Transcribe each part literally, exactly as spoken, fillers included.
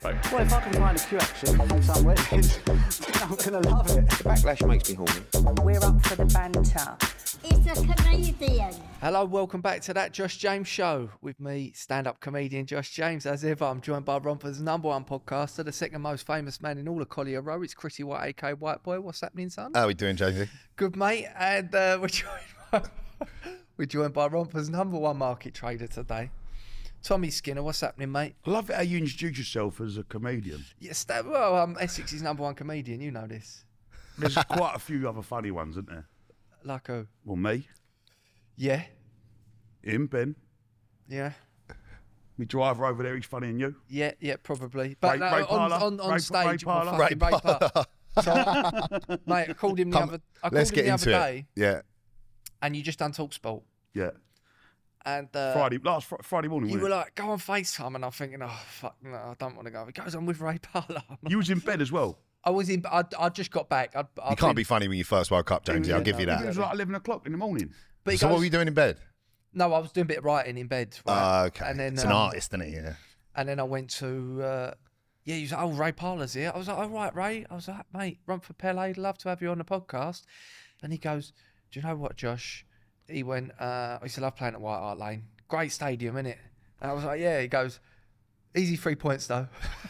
Well, if I can find a queue action from somewhere, then I'm going to love it. The backlash makes me horny. We're up for the banter. It's a comedian. Hello, welcome back to That Josh James Show with me, stand-up comedian Josh James. As ever, I'm joined by Romper's number one podcaster, the second most famous man in all of Collier Row. It's Chrissy White, aka White Boy. What's happening, son? How are we doing, Jamesy? Good, mate. And uh, we're joined by, we're joined by Romper's number one market trader today, Tommy Skinner. What's happening, mate? I love it how you introduce yourself as a comedian. Yes, that, well, I'm Essex's number one comedian. You know this. There's quite a few other funny ones, isn't there? Like who? Well, me, Yeah. him, Ben. Yeah. Me driver over there, he's funnier than you. Yeah, yeah, probably. But Ray- no, Ray on, Parlour. on, on Ray- stage, Ray well, Parlour. fucking Ray Parlour. So, mate, I called him the Come, other. I called let's him get the into other it. day, Yeah. and you just done TalkSport, Yeah. and uh, Friday, last fr- Friday morning, you were wasn't like, "Go on FaceTime," and I'm thinking, "Oh fuck, no, I don't want to go." He goes, "I'm with Ray Parlour." it? You was in bed as well. I was in. I, I just got back. I, You can't be funny when you first woke up, Jamesy. Yeah, I'll give you no, It was that. like eleven o'clock in the morning. But he So goes, what were you doing in bed? No, I was doing a bit of writing in bed. Right? Ah, okay. And then, it's an um, artist, isn't it? Yeah. And then I went to. Uh, yeah, he was like, "Oh, Ray Parlour's here." I was like, "Oh, right, Ray." I was like, "Mate, Rumford Pele, love to have you on the podcast." And he goes, "Do you know what, Josh?" He went, uh, he said, "I love playing at White Hart Lane. Great stadium, innit?" And I was like, "Yeah." He goes, "Easy three points though."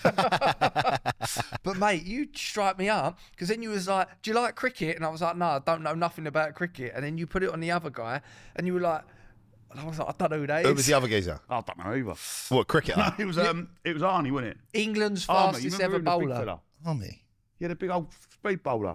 But mate, you strike me up because then you was like, "Do you like cricket?" And I was like, "No, I don't know nothing about cricket." And then you put it on the other guy, and you were like, and I was like, "I don't know who that is." Who was the other geezer? I don't know either. What, cricketer? it was um, it was Arnie, wasn't it? England's Arnie, you fastest remember ever him, the big bowler. fella? Army? Yeah, the big old speed bowler.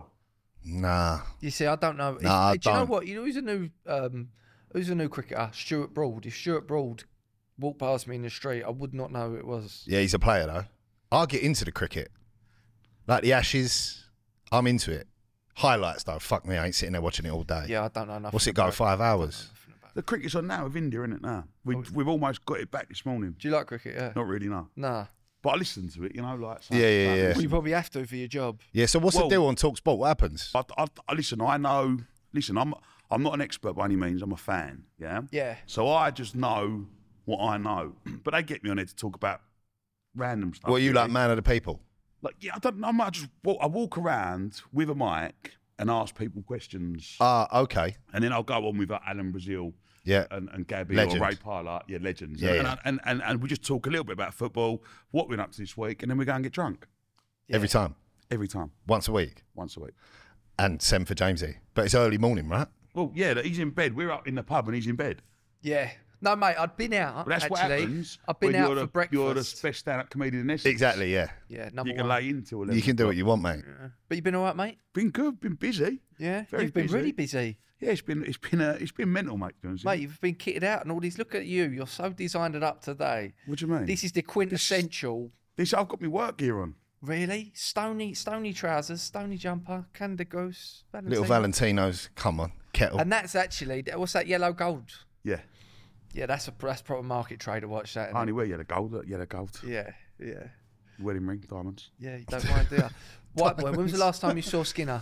Nah. You see, I don't know. No, I If- do you know don't. what? You know who's a new um, who's a new cricketer? Stuart Broad. If Stuart Broad walked past me in the street, I would not know who it was. Yeah, he's a player, though. I'll get into the cricket. Like the Ashes, I'm into it. Highlights, though, fuck me, I ain't sitting there watching it all day. Yeah, I don't know nothing. What's it go, about five hours? The cricket's on now with India, isn't it now? We, Oh. We've almost got it back this morning. Do you like cricket? Yeah. Not really, no. Nah. But I listened to it, you know, like... Yeah, yeah, yeah. Well, you probably have to for your job. Yeah, so what's Well- the deal on TalkSport? What happens? I, I, I listen. I know. Listen, I'm I'm not an expert by any means. I'm a fan. Yeah. Yeah. So I just know what I know, but they get me on there to talk about random stuff. What are you really. like, man of the people? Like, yeah, I don't know. I just walk, I walk around with a mic and ask people questions, Ah, okay. and then I'll go on with like, Alan Brazil. Yeah. And, and Gabby Legend. or Ray Parlour, yeah, legends. Yeah, and, yeah. And, and, and we just talk a little bit about football, what we're up to this week, and then we go and get drunk Every time? every time, Once a week? once a week. And send for Jamesy. But it's early morning, right? Well, yeah, he's in bed. We're up in the pub and he's in bed. Yeah. No, mate, I'd been out. But that's actually. what happens. I've been when out you're for the, breakfast. You're the best stand-up comedian in Essex. Exactly, yeah. Yeah, number You can one. lay into eleven. You can do what you want, mate. But you've been all right, mate? Been good. Been busy. Yeah. Very You've been busy. really busy. Yeah, it's been it's been uh, it's been mental, mate. to be honest with Mate, you. you've been kitted out and all these. Look at you. You're so designed and up today. What do you mean? This is the quintessential. This I've got my work gear on. Really? Stony stony trousers, stony jumper, Canada Goose, Little Valentino. Valentinos, come on, kettle. And that's actually, what's that, yellow gold? Yeah. Yeah, that's a that's proper market trader watch that. I Isn't only it? wear yellow gold. Yellow gold. Yeah, yeah. Wedding ring, diamonds. Yeah, you don't mind, do you? White boy, when was the last time you saw Skinner?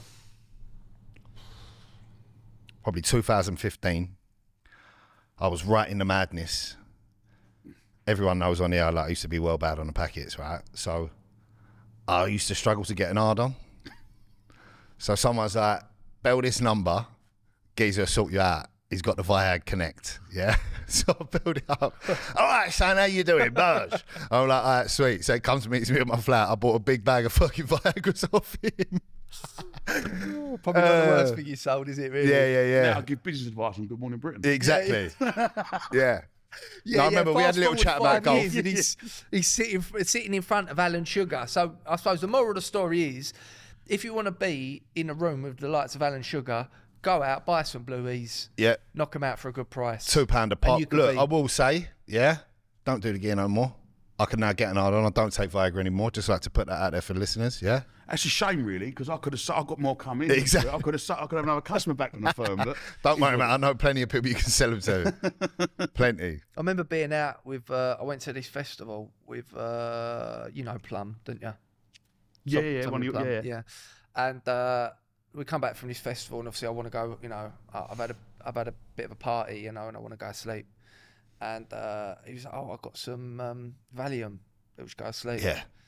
Probably two thousand fifteen. I was right in the madness. Everyone knows on here, like, I used to be well bad on the packets, right? So I used to struggle to get an hard on. So someone's like, bell this number, geezer will sort you out. He's got the Viag Connect, yeah? So I build it up. All right, son, how you doing, Buzz? I'm like, all right, sweet. So he comes to meet me at my flat. I bought a big bag of fucking Viagra's off him. Probably not the worst Uh, thing you sold, is it, really? Yeah, yeah, yeah. Now I give business advice on Good Morning Britain. Exactly. Yeah. Yeah, No, I yeah, remember we had fast a little forward chat about five golf. years and he's, he's sitting, sitting in front of Alan Sugar. So I suppose the moral of the story is, if you want to be in a room with the likes of Alan Sugar, go out, buy some blueies, Yeah. knock them out for a good price. Two pound a And pop. you could Look, be- I will say, yeah, don't do it again no more. I can now get an hard on. I don't take Viagra anymore. Just like to put that out there for the listeners, yeah? That's a shame, really, because I could have. I got more coming. Exactly. I could have. I could have another customer back on the firm. But Don't worry, man. I know plenty of people you can sell them to. Plenty. I remember being out with, uh, I went to this festival with, uh, you know, Plum, didn't you? yeah, Tom- yeah, Tommy one of your, Plum, yeah, yeah. And uh, we come back from this festival, and obviously I want to go. You know, I- I've had a I've had a bit of a party, you know, and I want to go to sleep. And uh, he was like, "Oh, I got some um, Valium, which go to sleep." Yeah.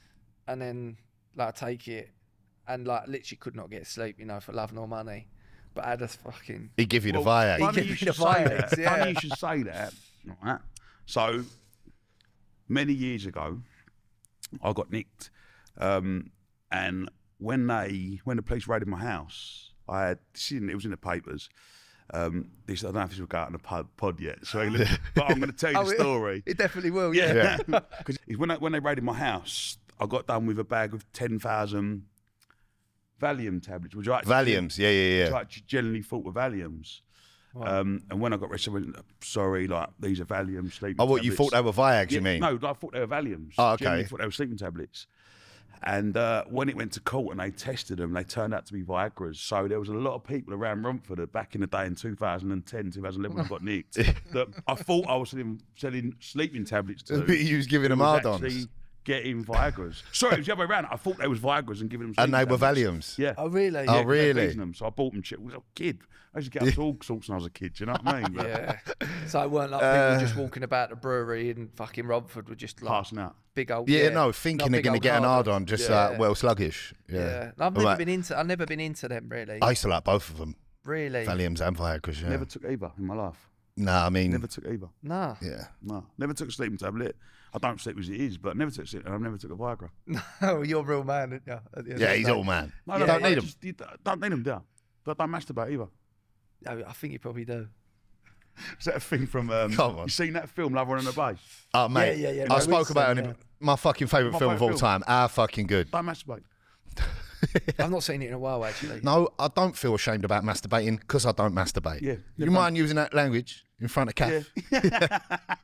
and then like take it, and like literally could not get sleep, you know, for love nor money. But I had a fucking. He give you the Well, Viagra. Funny He you gave should me say the that. vibes, yeah. Funny you should say that. Right. So many years ago, I got nicked, um, and when they when the police raided my house, I had it was in the papers. Um, this I don't know if this will go out in the pod, pod yet, so but I'm going to tell you the Oh, it- story. It definitely will. Yeah. Yeah, because when I, when they raided my house, I got done with a bag of ten thousand Valium tablets, which I actually Valiums, yeah, yeah, which yeah. I actually generally thought were Valiums. Um, and when I got arrested, I went, sorry, like these are Valium sleeping. Oh, what, you tablets. thought they were Viags, Yeah, you mean? No, I thought they were Valiums. Oh, okay. Generally thought they were sleeping tablets. And uh, when it went to court and they tested them, they turned out to be Viagra's. So there was a lot of people around Romford back in the day in two thousand ten, two thousand eleven when I got nicked that I thought I was selling, selling sleeping tablets to. You was giving them who was hard-ons. actually getting Viagra's. Sorry, it was the other way around. I thought they was Viagra's and giving them And they sleeping were tablets. Valiums. Yeah. Oh really? Oh, Yeah, 'cause they were really? teasing Them, so I bought them. Shit. I was a kid. I used to get up to all sorts when I was a kid. Do you know what I mean? But Yeah. So it weren't like people just walking about the brewery in fucking Romford with just like passing out. big old. Yeah, yeah no, thinking not they're big going to old get an hard hard on, just Yeah. like, well, sluggish. Yeah. Yeah. No, I've never Right. been into. I've never been into them really. I used to like both of them, really? Valiums and Viagra's, yeah. Never took either in my life. Nah, I mean, Never took either. No. yeah. No, never took a sleeping tablet. I don't sleep as it is, but never took a sleep, and I've never took a Viagra. Oh, you're a real man, aren't you? At the end of Yeah, the he's day. all man. No, you no, don't I need them. just, you don't need them, do I? But I don't masturbate either. Oh, I think you probably do. Is that a thing from? Um, Come on. You seen that film, Love on the Base? Oh, mate. yeah, yeah, I no, spoke we've about it seen in it. my fucking favourite My film of all favourite time. How fucking good. Don't masturbate. I've not seen it in a while actually. No, I don't feel ashamed about masturbating because I don't masturbate. Yeah. You mind using that language in front of Kath? Yeah.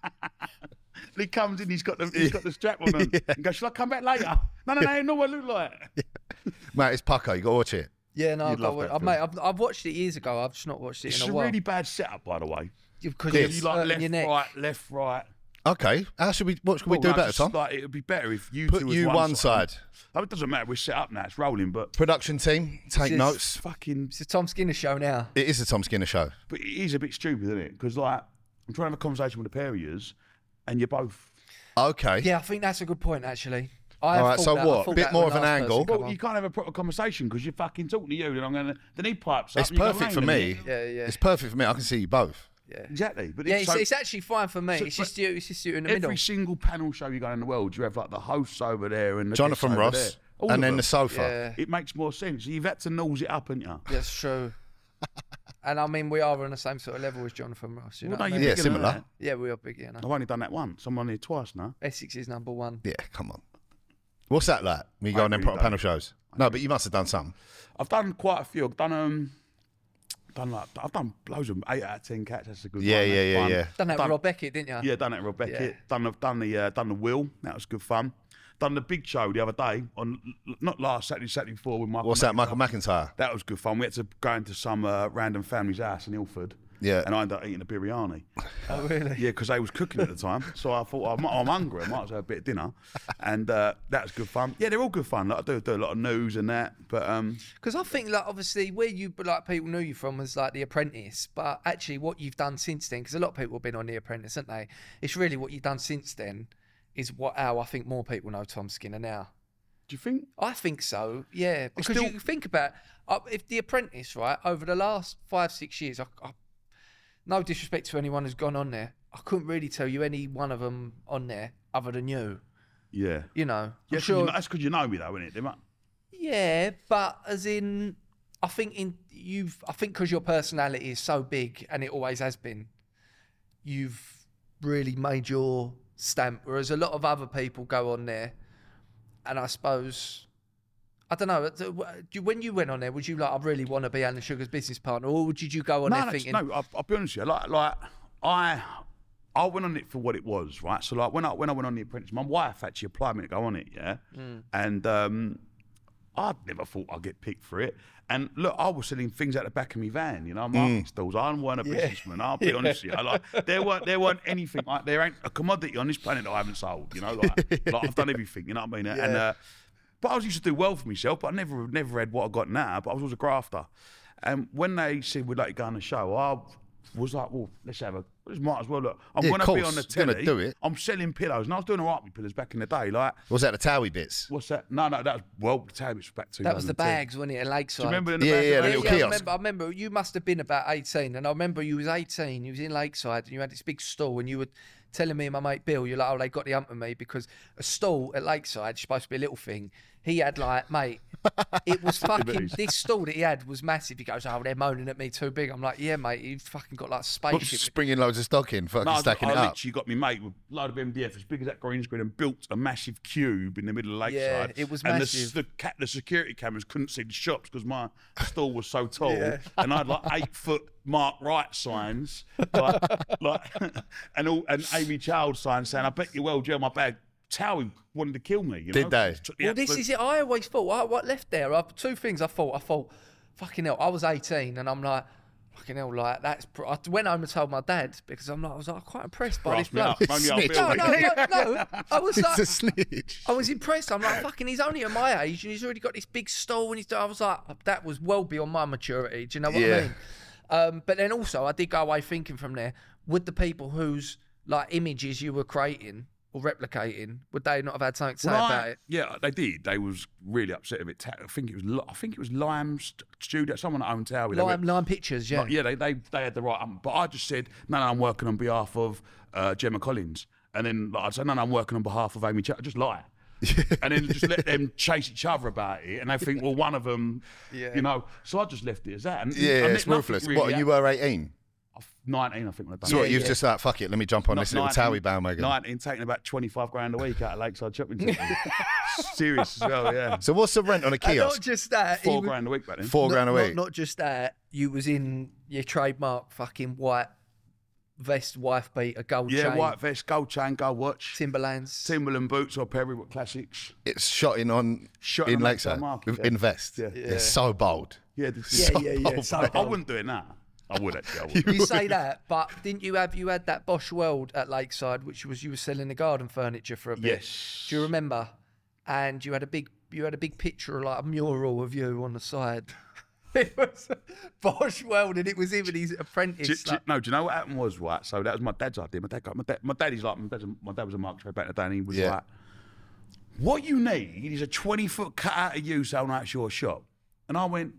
He comes in, he's got the he's got the strap on him. And goes, shall I come back later? No, no, no, I know what I look like. Mate, it's Pucko. You got to watch it. Yeah, no, You'd I've, love got, that I've, film. mate, I've, I've watched it years ago. I've just not watched it It's in a a while. really bad setup, by the way. Because Yes. You like left, your neck. right, left, right. Okay. How should we? What should we Well, do no, better, just Tom? Like, it would be better if you Put two was you one, one side. Oh, it doesn't matter. We're set up now. It's rolling, but Production team, take Just- notes. fucking. It's a Tom Skinner show now. It is a Tom Skinner show. But it is a bit stupid, isn't it? Because like I'm trying to have a conversation with a pair of yous, and you're both. Okay. Yeah, I think that's a good point actually. I All have right, thought so that- I what? thought Bit that more when of an last person angle. come Well, on. you can't have a proper conversation because you're fucking talking to you, and I'm going to. Then he pipes up. It's and you go, perfect "Hang for on a me. minute." Yeah, yeah. It's perfect for me. I can see you both. Yeah, Exactly. But yeah. it's, It's, so it's actually fine for me. so- it's just you. It's just you in the every middle. single panel show you go in the world, you have like the hosts over there and the Jonathan guests over Ross, there. All and of then them. the sofa. Yeah, It makes more sense. You've had to nose it up, haven't you? that's true. And I mean, we are on the same sort of level as Jonathan Ross. You know Well, what I no, mean? you're Yeah, bigger than similar. that. Yeah, we are big. You know, I've only done that once. I'm on here twice now. Essex is number one. Yeah, come on. What's that like? When you go I on them really proper don't. panel shows? No, but you must have done some. I've done quite a few. I've done um, done like I've done loads of them. Eight out of ten cats. That's a good Yeah, one. yeah, That's yeah, fun. yeah. Done that Done- with Rob Beckett, didn't you? Yeah, done it at Rob Beckett. Yeah. Done the done the uh, done the Will. That was good fun. Done the Big Show the other day on not last Saturday, Saturday before with Michael. What's that, McIntyre. Michael McIntyre? That was good fun. We had to go into some uh, random family's house in Ilford. Yeah. And I ended up eating a biryani. Oh, really? Yeah, because they was cooking at the time. So I thought, I'm, I'm hungry. I might as well have a bit of dinner. And uh, that was good fun. Yeah, they're all good fun. Like, I do, do a lot of news and that. But um, Because I think, like, obviously, where you like people knew you from was like The Apprentice, but actually, what you've done since then, because a lot of people have been on The Apprentice, haven't they? It's really what you've done since then is what how I think more people know Tom Skinner now. do you think? I think so, yeah. Because still- you think about uh, if The Apprentice, right, over the last five, six years, I, I, no disrespect to anyone who's gone on there, I couldn't really tell you any one of them on there other than you. Yeah. You know, I'm Yeah, 'cause sure. you know, that's because you know me, though, isn't it? They might- Yeah, but as in, I think in you've, I think because your personality is so big and it always has been, you've really made your stamp. Whereas a lot of other people go on there, and I suppose, I don't know. When you went on there, would you like, I really want to be Alan Sugar's business partner, or did you go on No, there that's- thinking, no, I'll, I'll be honest with you. Like, like I, I went on it for what it was, right? So, like, when I when I went on The Apprentice, my wife actually applied me to go on it, yeah. Mm. And um, I never thought I'd get picked for it. And look, I was selling things out the back of my van, you know, market stalls. I weren't a businessman. I'll be honest with you. I, like, there weren't there weren't anything like there ain't a commodity on this planet that I haven't sold. You know, like, like I've done everything. You know what I mean? And uh, but I was used to do well for myself. But I never never had what I got now. But I was always a grafter. And when they said we'd like to go on the show, I was like, well, let's have a I just might as well look. I'm Yeah, gonna of be course, on the you're gonna telly. do it. I'm selling pillows, and I was doing all right with pillows back in the day. Like, Was that the Towie bits? what's that? No, no, that was well, the tab was back to. That was the bags, wasn't it, in Lakeside? Do you remember in the Yeah, back yeah, of the the little I kiosk. remember, I remember you must have been about eighteen, and I remember you was eighteen, you was in Lakeside, and you had this big stall, and you were telling me and my mate Bill, you're like, oh, they got the ump of me, because a stall at Lakeside, supposed to be a little thing, he had like, mate, it was fucking, this stall that he had was massive. He goes, oh, they're moaning at me too big. I'm like, yeah, mate, you've fucking got like a spaceship. Springing loads of stock in, fucking No, I, stacking I it up. literally got me mate with a load of M D F as big as that green screen and built a massive cube in the middle of Lakeside. Yeah, it was and massive. the, the, ca- the security cameras couldn't see the shops because my stall was so tall. Yeah. And I had like eight foot Mark Wright signs, like, like and all and Amy Child signs saying, "I bet you well, Joe, my bag." Towie wanted to kill me. You Did know? they? Took Well, the this absolute- is it. I always thought, I, what left there, I, two things I thought. I thought, fucking hell, I was eighteen, and I'm like, fucking hell, like, that's, pr-. I went home and told my dad, because I'm like, I was like, quite impressed by this Grasped me up, bloke. phoned me up, Snitch. Bill, No, mate. no, no, no. I was It's like, a snitch. I was impressed. I'm like, fucking, he's only at my age and he's already got this big stall. And he's, I was like, that was well beyond my maturity. Do you know what Yeah. I mean? Um, but then also, I did go away thinking from there, would the people whose like images you were creating or replicating, would they not have had something to say Well, about I- it? Yeah, they did. They was really upset with it. Ta- I think it was. Li- I think it was Lime's studio. Someone that owned Towie. They Lime, went- Lime Pictures, yeah. Like, yeah, they, they they had the right. Um, but I just said, no, no, I'm working on behalf of uh, Gemma Collins. And then like, I'd say, no, no, I'm working on behalf of Amy Ch-. Just lie. And then just let them chase each other about it. And they think, well, one of them, Yeah. you know. So I just left it as that. And Yeah, and it's nothing ruthless. really What, you happened. were eighteen? nineteen, I think, when I done So it. what, you was yeah. just like, fuck it, let me jump on Not this little nineteen, Towie bandwagon. nineteen, taking about twenty-five grand a week out of Lakeside Shopping Centre. Serious as well, yeah. So what's the rent on a And not kiosk? just that. he Four was- grand a week back then. Four not, grand a not- week. Not, just that, you was in your trademark fucking white vest, wife beater, gold Yeah, chain, white vest, gold chain, gold watch, Timberlands. Timberland boots or Perry Classics. It's shot in on Shot in on Lakeside Lakeside Market, with yeah. Invest. Yeah. It's so bold. Yeah, this Yeah, is yeah, yeah. So I bold. wouldn't do it now. I would actually. I would. You say that, but didn't you have you had that Bosch World at Lakeside, which was you were selling the garden furniture for a bit? Yes. Do you remember? And you had a big you had a big picture, like a mural of you on the side. It was Bosch World, and it was him and his apprentice. Do, do, like- no, do you know what happened was, right? So that was my dad's idea. My dad got my dad. My daddy's like my, dad's a, my dad was a mark trade back in the day, and he was Yeah. like, "What you need is a twenty foot cut out of you selling out your shop." And I went,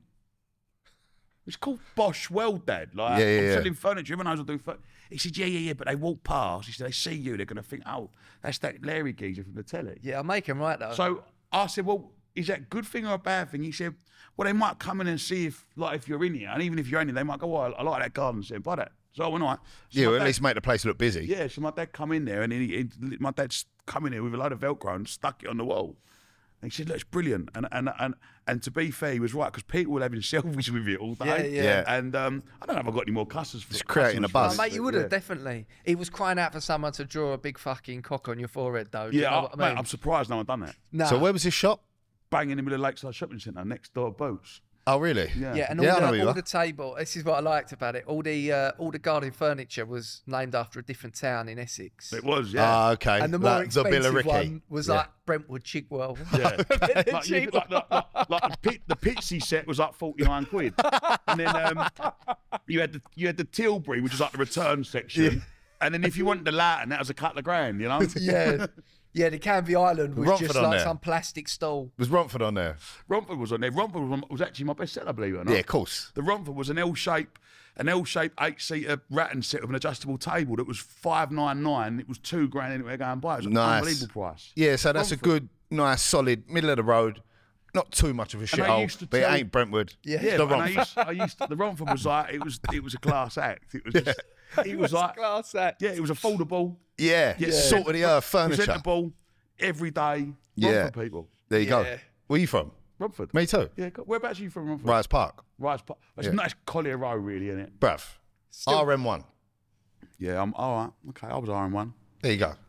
"It's called Bosch World, Dad. Like Yeah, yeah, I'm yeah. selling furniture. Everyone knows I do furniture." He said, "Yeah, yeah, yeah." But they walk past. He said, "They see you. They're going to think, oh, that's that Larry geezer from the telly." yeah, I make him right though. So I said, "Well, is that a good thing or a bad thing?" He said, "Well, they might come in and see if, like, if you're in here, and even if you're in here, they might go, well, I like that garden set, buy that." So when I, so Yeah, my well, at dad- least make the place look busy. yeah, so my dad come in there, and he, he, my dad's come in here with a load of Velcro and stuck it on the wall. And he said, "Look, it's brilliant." And and and and to be fair, he was right, because people were having selfies with it all day. Yeah, yeah. Yeah. And um, I don't know if I've got any more customers for Just creating a customers buzz. for Oh, it, mate, you but would have yeah. definitely. He was crying out for someone to draw a big fucking cock on your forehead, though. Do Yeah, you know I, what I mate, mean? I'm surprised no one done that. Nah. So where was his shop? Bang in the middle of Lakeside Shopping Centre, next door Boots. Oh, really? Yeah. Yeah, and Yeah, I all, know the, who you all are. the table. This is what I liked about it. All the uh, all the garden furniture was named after a different town in Essex. It was, yeah. Ah, okay. And the more like the expensive Billericay. one was Yeah. like Brentwood Chigwell. Yeah. The like, you- cheap like, like, like, like the, pit, the Pitsy set was like forty-nine quid. And then um, you had the you had the Tilbury, which was like the return section. And then if you wanted the Latin, that was a couple of grand, you know? yeah, yeah. The Canvey Island was Romford just on like there. some plastic stall. Was Romford on there? Romford was on there. Romford was, on- was actually my best seller, believe it or not. Yeah, of course. The Romford was an L-shape, an L-shaped eight-seater rattan set with an adjustable table that was five nine nine. It was two grand anyway. Go and buy it. It was an Nice. unbelievable price. Yeah, so that's a Romford. good, nice, solid, middle of the road. Not too much of a I shithole, used to but it tell- ain't Brentwood. Yeah. It's Yeah, the but I Romford. used, I used to, the Romford was like it was it was a class act. It was just it was like class act. yeah, it was affordable. Yeah, Yeah. salt of the earth furniture. Presentable, everyday. Yeah. Romford people. There you Yeah. go. Where you from? Romford. Me too. Yeah, go- whereabouts are you from, Romford? Rise Park. Rice Park. It's Yeah. nice Collier Row, really, isn't it? Bruv. R M one. Yeah, I'm all right. Okay, I was R M one. There you go.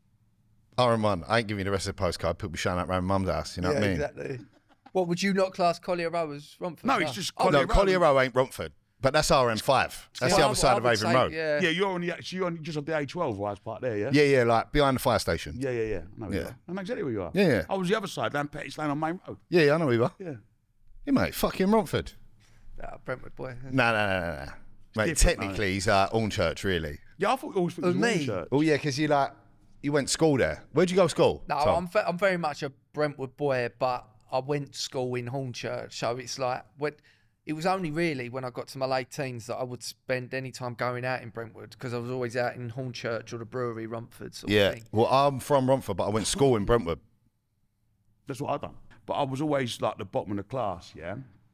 R M one. I ain't giving you the rest of the postcard. People be showing up around mum's house. You know Yeah, what I mean? exactly. What would you not class Collier Row as Romford? No, it's just Oh, Collier No, Row. Collier Row ain't Romford, but that's R M five. That's the well, I other would- side I of would Avon say, Road. Yeah. Yeah, you're on the so you're on, just on the A twelve Rice Park there, yeah? yeah, yeah, like behind the fire station. Yeah, yeah, yeah. I know where you Yeah. are. I know exactly where you are. Yeah, yeah. I was the other side, down Petty Lane on Main Road. Yeah, yeah, I know who you are. Yeah. Yeah, mate, fucking Romford. Ah, Brentwood boy. No, no, no, no, no. Mate, different, technically, he's uh, Hornchurch, really. Yeah, I thought you always thought it was Who, me? Hornchurch. Oh, yeah, because you like, you went to school there. Where'd you go to school? No, Tom? I'm ve- I'm very much a Brentwood boy, but I went to school in Hornchurch, so it's like when it was only really when I got to my late teens that I would spend any time going out in Brentwood because I was always out in Hornchurch or the brewery, Romford sort Yeah. of thing. Well, I'm from Romford, but I went to school in Brentwood. That's what I done. But I was always like the bottom of the class, yeah.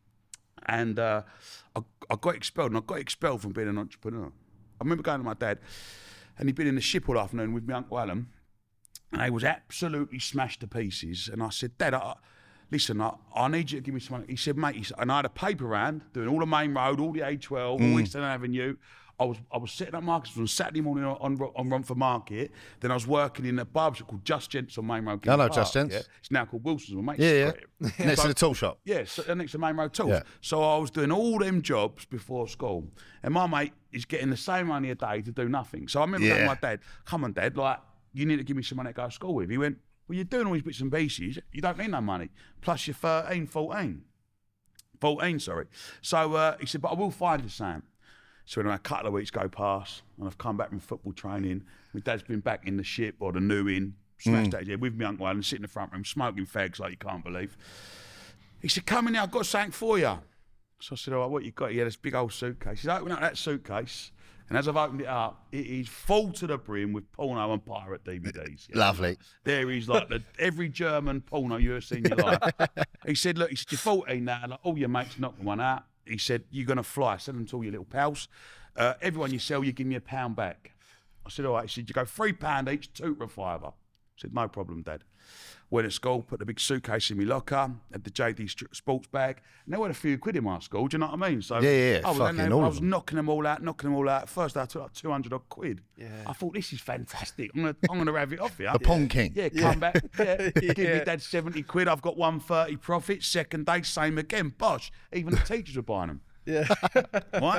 And uh, I, I got expelled, and I got expelled from being an entrepreneur. I remember going to my dad, and he'd been in the ship all afternoon with my Uncle Alan, and he was absolutely smashed to pieces. And I said, Dad, I, listen, I, I need you to give me some money. He said, mate, he said, and I had a paper round doing all the main road, all the A twelve, all Eastern Avenue. I was I was setting up markets on Saturday morning on, on, on Romford Market. Then I was working in a barber shop called Just Gents on Main Road. I know Park, Just Gents. Yeah? It's now called Wilson's, my mate's Yeah, yeah. got it. Next So- to the tool shop. yeah, so next to Main Road Tools. Yeah. So I was doing all them jobs before school. And my mate is getting the same money a day to do nothing. So I remember going Yeah. to my dad, come on, Dad, like, you need to give me some money to go to school with. He went, well, you're doing all these bits and pieces. You don't need no money. Plus you're thirteen, fourteen. fourteen, sorry. So uh, he said, but I will find you, Sam. So anyway, a couple of weeks go past, and I've come back from football training. My dad's been back in the ship or the new inn, smashed that yeah, with me Uncle Alan, sitting in the front room, smoking fags like you can't believe. He said, come in here, I've got something for you. So I said, all right, what you got? He had this big old suitcase. He said, open up that suitcase. And as I've opened it up, it is full to the brim with porno and pirate D V Ds. Yeah. Lovely. There is like the, every German porno you've ever seen in your life. He said, look, he said, you're fourteen now, and like, all your mates knock one out. He said, you're going to fly. Send them to all your little pals. Uh, everyone you sell, you give me a pound back. I said, all right. He said, you go three pound each, two for a fiver. I said, no problem, Dad. Went to school, put the big suitcase in my locker, had the J D sports bag, and there were a few quid in my school, do you know what I mean? So Yeah, yeah, I was, fucking then, all I of was them. knocking them all out, knocking them all out. First, I took like two hundred odd quid. Yeah. I thought, this is fantastic. I'm going to I'm gonna have it off here. The Pong King. Yeah, come back. Yeah. Give me Yeah. Dad seventy quid. I've got one thirty profit. Second day, same again. Bosh. Even the teachers were buying them. Yeah. Right?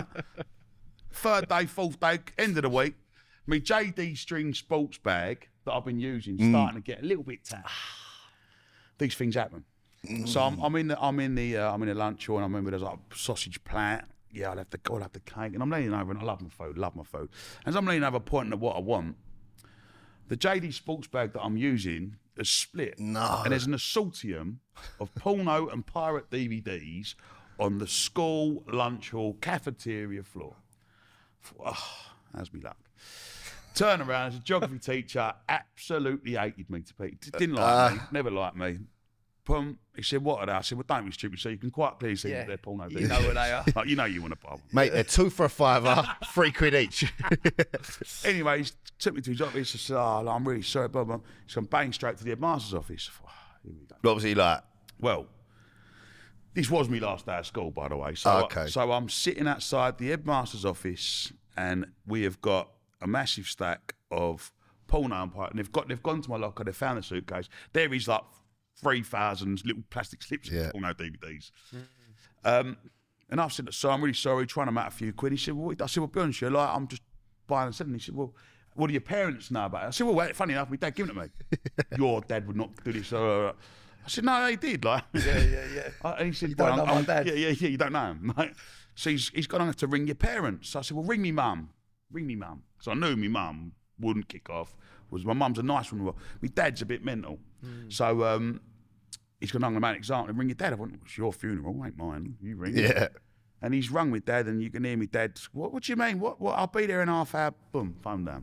Third day, fourth day, end of the week. My J D string sports bag that I've been using starting to get a little bit tattered. These things happen. So I'm, I'm in the I'm in the uh, I'm in the lunch hall, and I remember there's like a sausage plant. Yeah, I'll have the I'll have the cake, and I'm leaning over, and I love my food, love my food. As I'm leaning over, pointing at what I want, the J D sports bag that I'm using is split. No. And there's an assortium of porno and pirate D V Ds on the school lunch hall cafeteria floor. Oh, how's me luck? Turn around, as a geography teacher, absolutely hated me to Pete. Didn't like me, never liked me. Pum, he said, what are they? I said, well, don't be stupid. So you can quite clearly see Yeah. that they're porno D V You Ds. know what they are. Like, you know you want to buy one. Mate, they're two for a fiver, three quid each. Anyway, he took me to his office. I said, oh, I'm really sorry, blah, blah. So I'm banging straight to the headmaster's office. I thought, oh, here we go. What was he like? Well, this was my last day of school, by the way. So, Oh, okay. so I'm sitting outside the headmaster's office, and we have got a massive stack of porno and pirate. And they've got they've gone to my locker. They found a suitcase. There is like three thousand little plastic slips Yeah. of porno D V Ds. Um, and I said, so I'm really sorry, trying to make a few quid. He said, well, I said, well, be honest with you, like, I'm just buying and selling. He said, well, what do your parents know about it? I said, well, wait, funny enough, my dad gave it to me. Your dad would not do this. Uh, I said, no, he did. Like, Yeah, yeah, yeah. Uh, and he said, You don't well, know I'm- my I'm- dad. Yeah, yeah, yeah, you don't know him. Right? So he's, he's gone on to ring your parents. So I said, well, ring me mum. Ring me mum. So I knew my mum wouldn't kick off. Was my mum's a nice one. My dad's a bit mental. So um, he's gone on to make an example and ring your dad. I went, it's your funeral, ain't mine. You ring. Yeah. And he's rung with dad, and you can hear me dad, what, what do you mean? What, what? I'll be there in half hour. Boom, phone down.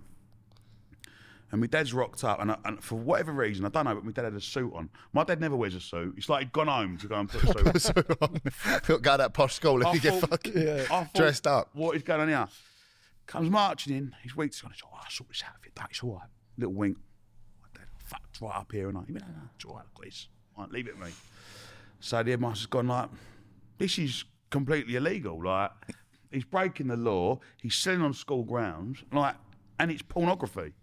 And my dad's rocked up, and, I, and for whatever reason, I don't know, but my dad had a suit on. My dad never wears a suit. It's like he'd gone home to go and put a suit on. Go to that posh school and I you get thought- fucking I thought, dressed up. What is going on here? Comes marching in. He's weak. He's going, oh, I sort this out for you, Dad. It's all right. Little wink. My dad, fucked right up here. And I, he went, no, no, it's all right, look, it's all right, leave it to me. So the headmaster's gone like, this is completely illegal. Like, he's breaking the law. He's selling on school grounds. Like, and it's pornography.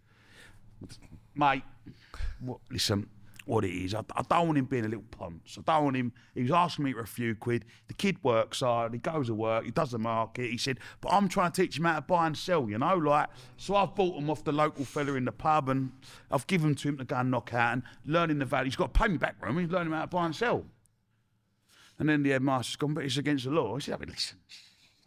Mate, what, listen, what it is, I, I don't want him being a little ponce. I don't want him, he was asking me for a few quid. The kid works hard, he goes to work, he does the market. He said, but I'm trying to teach him how to buy and sell, you know, like, so I've bought him off the local fella in the pub, and I've given to him to go and knock out and learning the value. He's got to pay me back for him, he's learning how to buy and sell. And then the headmaster's gone, but it's against the law. He said, I mean, listen,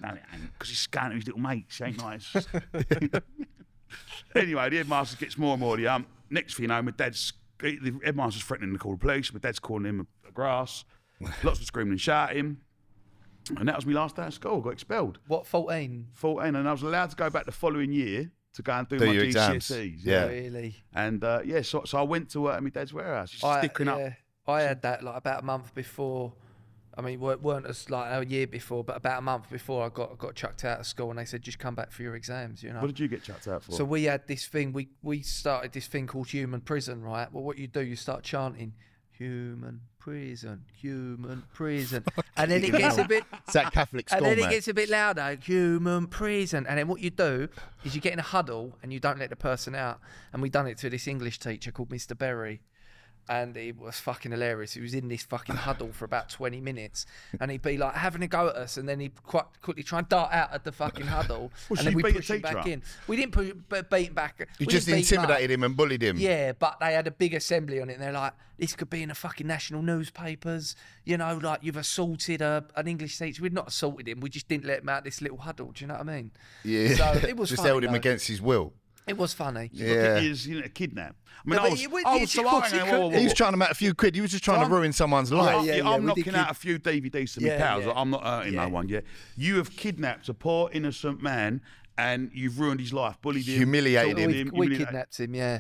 No, it ain't, because he's going to his little mates, ain't nice. Anyway, the headmaster gets more and more the um. Next thing you know, my dad's, the headmaster's threatening to call the police, my dad's calling him a, a grass, lots of screaming and shouting. And that was my last day at school, got expelled. What, fourteen? fourteen, and I was allowed to go back the following year to go and do, Do my your G C S Es. exams. Yeah. Yeah. Really? And uh, yeah, so, so I went to work at my dad's warehouse, just I, sticking yeah, up. I had that like about a month before. I mean, we weren't as like a year before, but about a month before I got got chucked out of school, and they said just come back for your exams. You know. What did you get chucked out for? So we had this thing. We we started this thing called human prison, right? Well, what you do, you start chanting, "Human prison, human prison," and then it gets a bit. It's that Catholic school, And then it man. gets a bit louder, human prison. And then what you do is you get in a huddle and you don't let the person out. And we done it to this English teacher called Mister Berry. And it was fucking hilarious. He was in this fucking huddle for about twenty minutes. And he'd be like having a go at us. And then he'd quite quickly try and dart out of the fucking huddle. Well, and so then you we beat the push him teacher back up? in. We didn't push, b- beat him back. You we just didn't beat him up. intimidated him and bullied him. Yeah, but they had a big assembly on it, and they're like, this could be in the fucking national newspapers, you know, like you've assaulted a, an English teacher. We'd not assaulted him, we just didn't let him out this little huddle, do you know what I mean? Yeah. So it was just funny, held him though. against his will. It was funny. Yeah. It is, you know, a kidnap. I mean, No, I but was, you would- I you was so should- of course I you whoa, whoa, could. whoa, He was trying to make a few quid. He was just trying to ruin someone's life. yeah, I'm yeah, we knocking did out kid- a few D V Ds to my Yeah, pals. yeah. I'm not hurting Yeah. no one yet. You have kidnapped a poor innocent man and you've ruined his life, bullied him, Humiliated assaulted him. We, we humiliated- kidnapped him, yeah.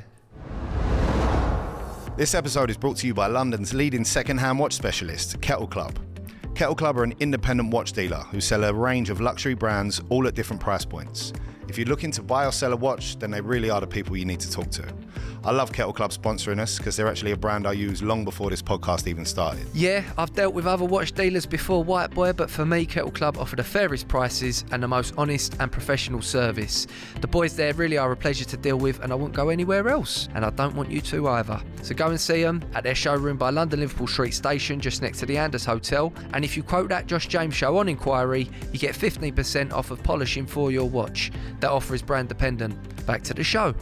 This episode is brought to you by London's leading second-hand watch specialist, Kettle Club. Kettle Club are an independent watch dealer who sell a range of luxury brands, all at different price points. If you're looking to buy or sell a watch, then they really are the people you need to talk to. I love Kettle Club sponsoring us because they're actually a brand I used long before this podcast even started. Yeah, I've dealt with other watch dealers before, White Boy, but for me, Kettle Club offer the fairest prices and the most honest and professional service. The boys there really are a pleasure to deal with, and I won't go anywhere else, and I don't want you to either. So go and see them at their showroom by London Liverpool Street Station, just next to the Anders Hotel, and if you quote that Josh James Show on inquiry, you get fifteen percent off of polishing for your watch. That offer is brand dependent. Back to the show.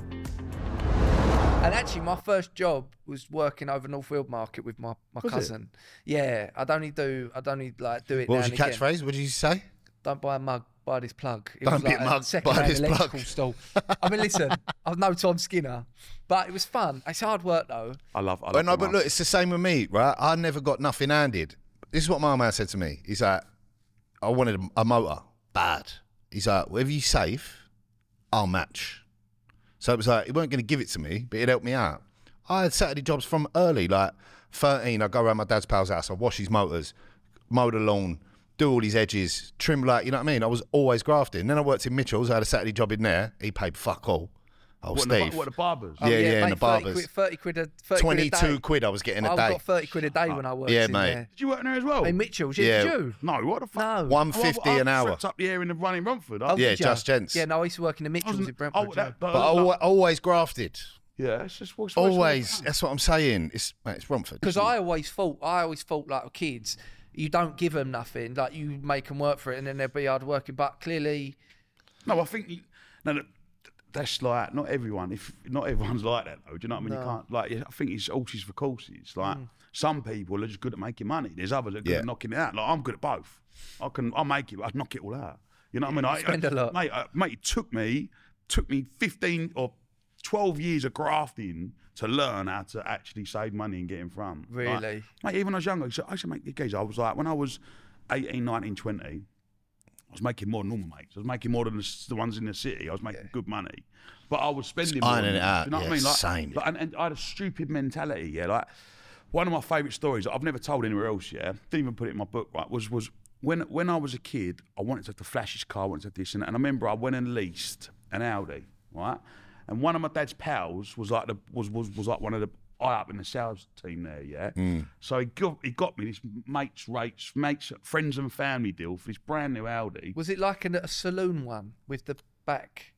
And actually, my first job was working over Northfield Market with my, my Was it? cousin. Yeah, I'd only do I'd only like do it. What now was and your again. catchphrase? What did you say? Don't buy a mug, buy this plug. It Don't was be like a mug, buy second-hand this plug. electrical stall. I mean, listen, I'm no Tom Skinner, but it was fun. It's hard work though. I love, I love But no, the but mark. look, it's the same with me, right? I never got nothing handed. This is what my man said to me. He's like, I wanted a, a motor, bad. He's like, whatever you save, I'll match. So it was like, he weren't going to give it to me, but it helped me out. I had Saturday jobs from early, like thirteen. I go around my dad's pal's house, I wash his motors, mow the lawn, do all his edges, trim, like, you know what I mean? I was always grafting. Then I worked in Mitchell's, I had a Saturday job in there. He paid fuck all. Oh, What, the, Steve. ba- what, the barbers? Yeah, yeah, in mate, the thirty barbers. Quid, thirty quid a thirty twenty-two quid a day. quid I was getting a I day. got thirty quid a day when I worked yeah, in mate. there. Did you work in there as well? Hey, Mitchell's, yeah, Yeah. did you? No, what the fuck? No. one Oh, I- fifty I an hour. swept up the air in the running Romford. Oh, Yeah, did ya? Just Gents. Yeah, no, I used to work in the Mitchell's in Brentford. Oh, that, But I always, always grafted. yeah, it's just what's, Always. That's what I'm saying. It's mate, it's Romford. Because I always thought, I always thought like with kids, you don't give them nothing, like you make them work for it, and then they'll be hard working. But clearly, No, I think you- no, no, that's like not everyone. If not everyone's like that, though. Do you know what I mean? You can't like. I think it's horses for courses. Like some people are just good at making money. There's others that are good Yeah. at knocking it out. Like I'm good at both. I can. I make it. But I knock it all out. You know what I mean? I, spend I, a lot. mate. I, mate, it took me took me fifteen or twelve years of grafting to learn how to actually save money and get in front. Like, Really? mate, even when I was younger, so I used to make gigs. I was like, when I was eighteen, nineteen, twenty, I was making more than normal mates. I was making more than the, the ones in the city. I was making good money. But I was spending more. ironing than it them. out. Do you know what Yeah, I mean? Like, same. like, and, and I had a stupid mentality, yeah. Like, one of my favourite stories that I've never told anywhere else, yeah, didn't even put it in my book, right, was was when when I was a kid, I wanted to have the flashiest car, I wanted to have this and that. And I remember I went and leased an Audi, right? And one of my dad's pals was like the was was, was like one of the high up in the sales team there, yeah. Mm. So he got he got me this mates rates, mates friends and family deal for this brand new Audi. was it like an, a saloon one with the back?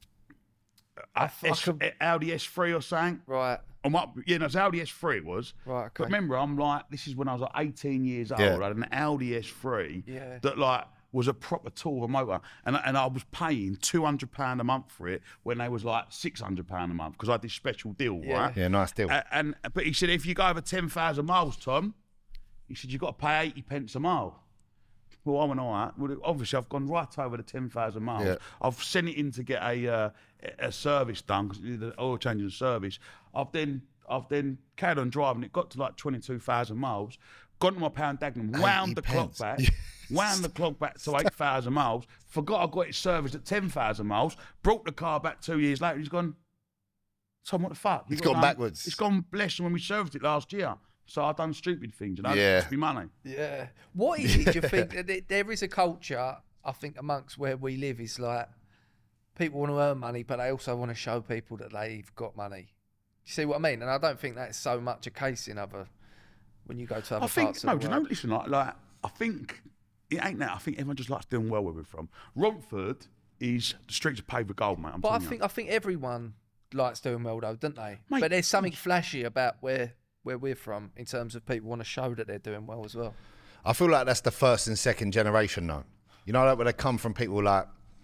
I, Uh, I S, could- Audi S three or something. right. I'm up, yeah, no, it's Audi S three it was. Right, okay. But remember, I'm like, this is when I was like eighteen years old. Yeah. I had an Audi S three Yeah. that like was a proper tool of a motor, and and I was paying two hundred pound a month for it when they was like six hundred pound a month because I had this special deal, Yeah. right? Yeah, nice deal. A- And, but he said if you go over ten thousand miles, Tom, he said you've got to pay eighty pence a mile. well, I'm an eye. Well, obviously, I've gone right over the ten thousand miles. Yeah. I've sent it in to get a uh, a service done because the oil change and service. I've then I've then carried on driving. It got to like twenty-two thousand miles. Gone to my pound Dagenham, wound the clock pence. back, wound the clock back to eight thousand miles. Forgot I got it serviced at ten thousand miles. Brought the car back two years later. He's gone. Tom, what the fuck? It's You've got gone no- backwards. It's gone blessed when we serviced it last year. So I've done stupid things, you know. Yeah. It cost me money. Yeah. What is it, do you think? that there- There is a culture, I think, amongst where we live is like people want to earn money, but they also want to show people that they've got money. You see what I mean? And I don't think that's so much a case in other, when you go to other I think parts no, of do the you know? world. Listen, like, like I think it ain't that. I think everyone just likes doing well where we're from. Romford is the streets are paved with gold, mate. I'm But I telling you. think I think everyone likes doing well though, don't they? Mate, but there's something flashy about where where we're from in terms of people want to show that they're doing well as well. I feel like that's the first and second generation though. You know, like where they come from people like,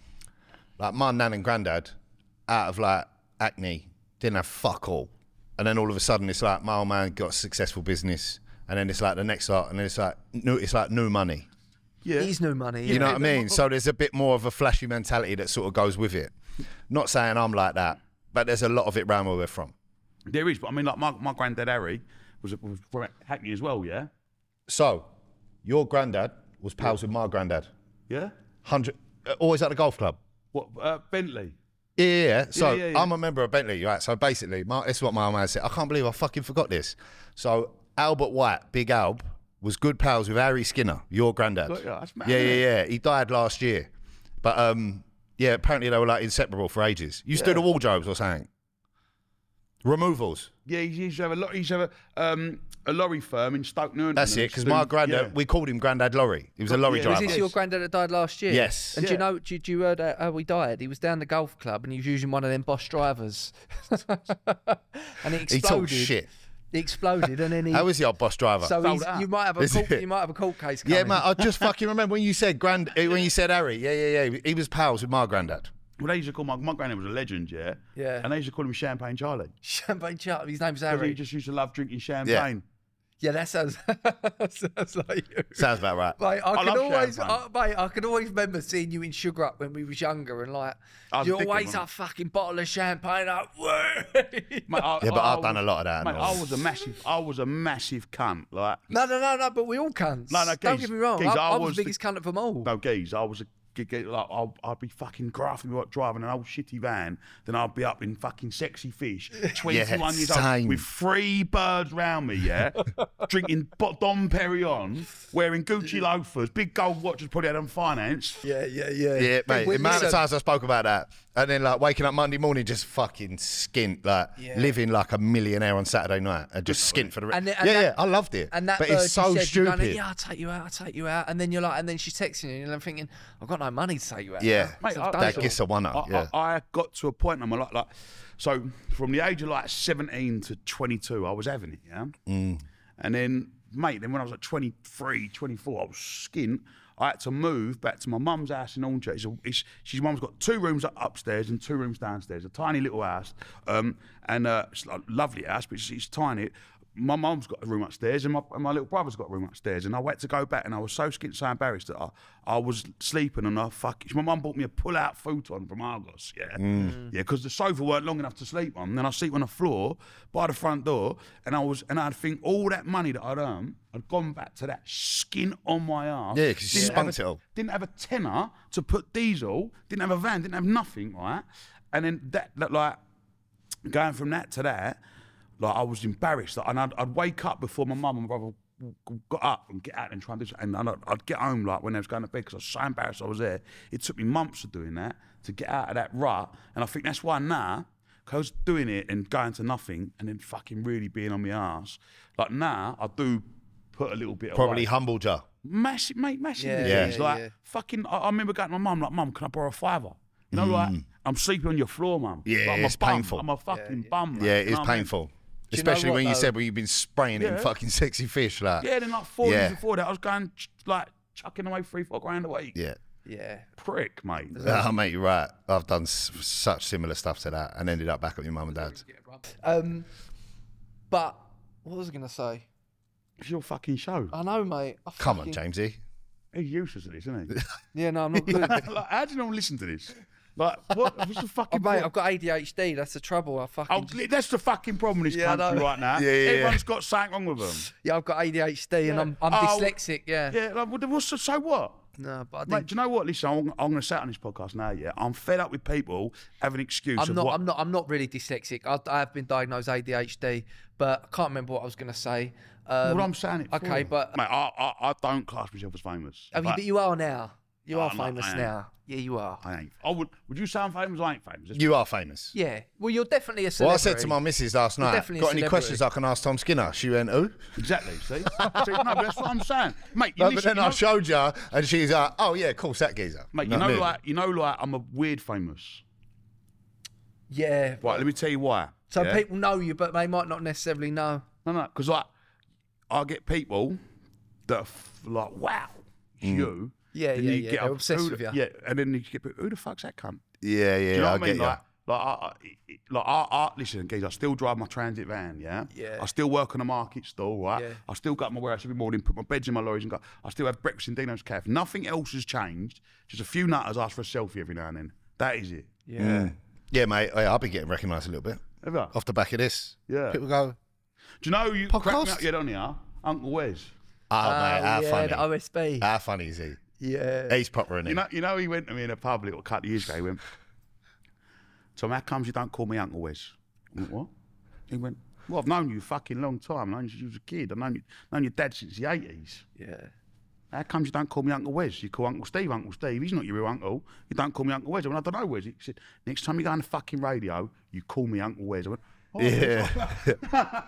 like my nan and granddad, out of like acne, didn't have fuck all. And then all of a sudden it's like my old man got a successful business. And then it's like the next lot, and then it's like new, it's like new money. yeah. He's new money. You know yeah. what I mean? So there's a bit more of a flashy mentality that sort of goes with it. Not saying I'm like that, but there's a lot of it round where we're from. There is, but I mean, like my, my granddad Harry was, was from Hackney as well, yeah? So, your granddad was pals with my granddad. Yeah? Hundred, uh, always at the golf club. What, uh, Bentley? Yeah, yeah, yeah. So Yeah, yeah, yeah. I'm a member of Bentley, right? So basically, my, this is what my old man said. I can't believe I fucking forgot this. So Albert White, Big Alb, was good pals with Harry Skinner, your granddad. Got ya, that's mad, yeah, yeah, innit? yeah. He died last year, but um, yeah, apparently they were like inseparable for ages. You stood Yeah. the wardrobes or something. Removals. Yeah, he used to have a lot. He used to have a, um, a lorry firm in Stoke Newington. That's it. Because my granddad, we called him Granddad Lorry. He was a lorry Yeah. Was driver. this your granddad that died last year? Yes. And do you Yeah. know, do, do you heard uh, how he died? He was down the golf club and he was using one of them Bosch drivers. and it He exploded. talks shit. It exploded and then he... How is he, our boss driver? so Sold he's, out. you might have a Is court, it? you might have a court case coming. yeah, mate. I just fucking remember when you said grand, eh, when you said Harry. Yeah, yeah, yeah. He was pals with my granddad. Well, they used to call my, my granddad was a legend, yeah? Yeah. And they used to call him Champagne Charlie. Champagne Charlie. His name's Because he Harry. just used to love drinking champagne. Yeah, that sounds, that sounds like you. Sounds about right. Mate, I, I can love always, champagne. I, mate, I can always remember seeing you in Sugar Up when we was younger, and like I was you addicted, always wasn't I? a fucking bottle of champagne, like, Mate, I, Yeah, but I, I've done was- a lot of that. Mate, and I all. was a massive, I was a massive cunt. Like, no, no, no, no, but we all cunts. No, no, Don't geez, get me wrong. geez, I, I I was was the the- biggest cunt of them all. no geez, I was a get, get, like I'd, I'd be fucking grafting me like driving an old shitty van, then I'd be up in fucking Sexy Fish, twenty-one years same. old, with three birds round me, yeah, drinking Bo- Dom Perignon, wearing Gucci loafers, big gold watches probably had on finance. Yeah, yeah, yeah. Yeah, mate. The we- amount of listen, times I spoke about that, and then like waking up Monday morning just fucking skint, like Yeah. living like a millionaire on Saturday night, and just skint for the rest. And then- and yeah, that- yeah, I loved it. And that but bird it's so you said, you're stupid. going, yeah, I'll take you out, I'll take you out. And then you're like, and then she's texting you, and I'm thinking, I've got no money to take you out. Yeah. Mate, So I- I've done that it. gets a one I, up. Yeah. I, I got to a point in my life, like, so from the age of like seventeen to twenty-two, I was having it, yeah? Mm. And then, mate, then when I was like twenty-three, twenty-four, I was skint. I had to move back to my mum's house in Hornchurch. It's, a- it's, she's mum's got two rooms upstairs and two rooms downstairs, a tiny little house. Um, and uh, it's a lovely house, but it's, it's tiny. My mum's got a room upstairs and my, and my little brother's got a room upstairs. And I went to go back and I was so skint, so embarrassed that I, I was sleeping and I fuck. My mum bought me a pull-out futon from Argos, yeah? Mm. Yeah, because the sofa weren't long enough to sleep on. And then I sleep on the floor by the front door and I was, and I'd think all that money that I'd earned, I'd gone back to that skin on my arse. Yeah, 'cause you Didn't have spunked a- it all. Didn't have a tenner to put diesel, didn't have a van, didn't have nothing, right? And then that, that like, going from that to that, like I was embarrassed, like, and I'd, I'd wake up before my mum and brother got up and get out and try and do something, and I'd, I'd get home like when they was going to bed because I was so embarrassed I was there. It took me months of doing that to get out of that rut, and I think that's why now, because I was doing it and going to nothing and then fucking really being on my arse, like now I do put a little bit Probably away. humbled you. Massive, mate, massive. Yeah, yeah, It's like yeah. fucking. I, I remember going to my mum, like, Mum, can I borrow a fiver? You know, like I'm sleeping on your floor, Mum. Yeah, Like, I'm a it's bum. painful. I'm a fucking bum. Yeah, like, it you is know what I mean? painful. you know Especially what, when you though? said when you've been spraying it in Yeah. fucking Sexy Fish, like. Yeah, then like four Yeah. years before that, I was going ch- like chucking away three, four grand a week. Yeah. Yeah. Prick, mate. Oh, mate, you're right. I've done s- such similar stuff to that and ended up back at your mum and dad's. Um, but what was I going to say? It's your fucking show. I know, mate. I Come on, fucking- Jamesy. He's useless at this, isn't he? Yeah, no, I'm not good. Like, how do you not listen to this? Like, what? What's the Oh, fucking mate, point? I've got A D H D. That's the trouble. I fucking Oh, just- that's the fucking problem in this Yeah, I country know. right now. Yeah, yeah, Everyone's yeah. got something wrong with them. yeah, I've got A D H D and I'm I'm Oh, dyslexic. Yeah. Yeah, like, what- what's the- so what? No, but I Mate, think do you know what? Listen, I'm, I'm going to say it on this podcast now, yeah? I'm fed up with people having an excuse I'm of not. what... I'm not. I'm not really dyslexic. I, I have been diagnosed A D H D, but I can't remember what I was going to say. Um, Well, I'm saying it for. okay, but- Mate, I, I, I don't class myself as famous. have you, Like, but you are now. You are I'm not- famous I am. now. Yeah, you are. I ain't. I would, would you say I'm famous? I ain't famous. That's- You are famous. Yeah. Well, you're definitely a Well, celebrity. I said to my missus last night, definitely a got any celebrity. questions I can ask Tom Skinner? She went, who? Exactly, see? see? No, but that's what I'm saying. Mate, you No, but listen, then you I know, showed her, and she's like, oh, yeah, cool, that geezer. mate, you Not know, me. like, you know, like, I'm a weird famous. Yeah. Right, let me tell you why. So yeah? people know you, but they might not necessarily know. No, no, because like, I get people that are f- like, wow, it's you. Yeah, And yeah, you yeah, get they're a- obsessed who with the- you. Yeah, and then you get people, who the fuck's that cunt? Yeah, yeah, Do you know I what I mean? get you. Like, like, I, I, like, I, I, listen, guys, I still drive my transit van, yeah? Yeah. I still work on a market stall, right? Yeah. I still go up my warehouse every morning, put my beds in my lorries and go, I still have breakfast in Dino's Cafe. Nothing else has changed. Just a few nutters ask for a selfie every now and then. That is it. Yeah. Yeah, mate, yeah, I'll be getting recognised a little bit. Ever? Off the back of this. Yeah. People go, Do you know you crack me Podcast? up yet on here? Uncle Wes. oh, Oh, mate, how yeah, funny. the O S B. How funny is he? yeah. He's proper, isn't he? You know, you know, he went to me in a pub a little couple of years ago. He went, Tom, how comes you don't call me Uncle Wes? I went, what? He went, well, I've known you a fucking long time. I've known you since you was a kid. I've known, you, known your dad since the eighties. Yeah. How comes you don't call me Uncle Wes? You call Uncle Steve Uncle Steve. He's not your real uncle. You don't call me Uncle Wes. I went, I don't know Wes. He said, next time you go on the fucking radio, you call me Uncle Wes. I went, oh, Yeah.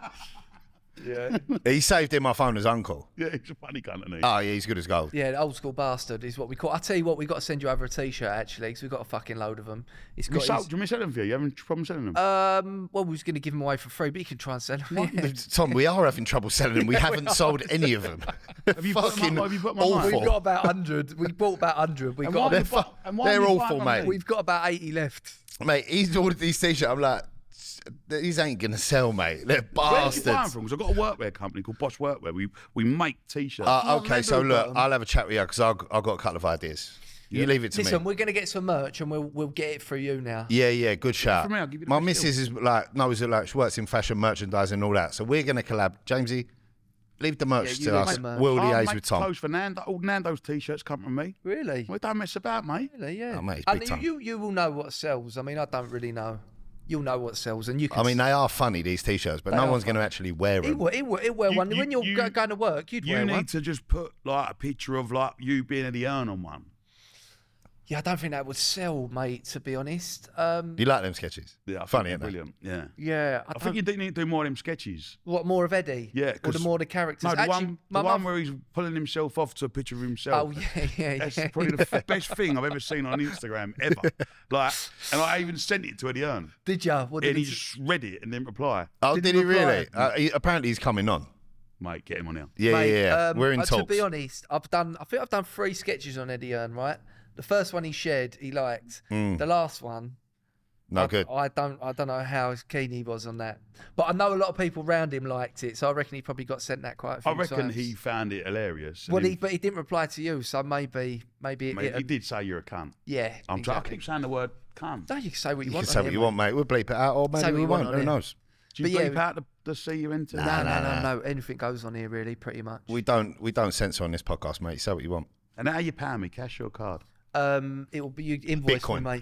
Yeah. He saved in my phone as uncle. yeah, he's a funny cunt, isn't he? Oh, yeah, he's good as gold. Yeah, the old school bastard is what we call. I tell you what, we got to send you over a T-shirt actually, because we've got a fucking load of them. It's you got. sold, his- do you want me to sell them for you? You having problem selling them? um, well, we was going to give them away for free, but you can try and sell them. Yeah. Tom, we are having trouble selling them. We haven't sold any of them. Have you put them up- Fucking have you put them online? awful. We've got about hundred. We bought about hundred. We've And got. why About, have you bu- and why they're have you awful, buying mate. them? we've got about eighty left. Mate, he's ordered these t-shirts. I'm like, these ain't going to sell, mate. They're Where did you buy them bastards. from? Because I've got a workwear company called Bosch Workwear. We we make t-shirts. Uh, can't okay, so remember look, about them. I'll have a chat with you because I've, I've got a couple of ideas. You leave it to Listen, me. we're going to get some merch and we'll we'll get it through you now. Yeah, yeah, good shout. for me, I'll give you the My best missus is like, knows that like she works in fashion merchandising and all that. So we're going to collab. Jamesy, leave the merch Yeah, you to leave us. the merch. We'll I'll liaise make with Tom. clothes for Nando. All Nando's t-shirts come from me. Really? We don't mess about, mate. Really? Yeah. Oh, mate, it's And big you, time. you you will know what sells. I mean, I don't really know. You'll know what sells, and you can. I mean, they are funny, these t-shirts, but They no are one's going to actually wear He them. will, he will, he'll wear You- one. you- when you're you- go- going to work, you'd You wear need one. to just put like a picture of like you being at the urn on one. Yeah, I don't think that would sell, mate. To be honest. Um, You like them sketches? Yeah, I think Funny, they're isn't they? brilliant. Yeah. yeah, I, I don't, think you do need to do more of them sketches. what more of Eddie? Yeah, or the 'cause- more the characters. No, the Actually, one, my the one mum- where he's pulling himself off to a picture of himself. Oh yeah, yeah, That's yeah. probably the f- best thing I've ever seen on Instagram ever. Like, and I even sent it to Eddie Earn, Did you? What did and he he? just read it and didn't reply. Oh, Did did, he he really? reply? Uh, he, apparently he's coming on. Mate, get him on here. Yeah, Mate, yeah, yeah. um, We're in uh, talks. To be honest, I've done. I think I've done three sketches on Eddie Earn. Right, the first one he shared, he liked. Mm. The last one, no I, good. I don't. I don't know how keen he was on that, but I know a lot of people around him liked it, so I reckon he probably got sent that quite a few I reckon times. he found it hilarious. and Well, he- he, but he didn't reply to you, so maybe, maybe, it, mate, it, he did say you're a cunt. yeah. I'm trying. I exactly. keep saying the word cunt. No, you can say what you, You want. can say on what here, you want, mate. We'll bleep it out, or Say maybe what we you want won't. on Who here. knows? Do you But yeah, bleep out the, the C you into? No, Nah, no, nah, no, nah. no. Anything goes on here, really, pretty much. We don't. We don't censor on this podcast, mate. Say what you want. And how you paying me? Cash or card? Um, it will be you invoice Bitcoin. me, mate.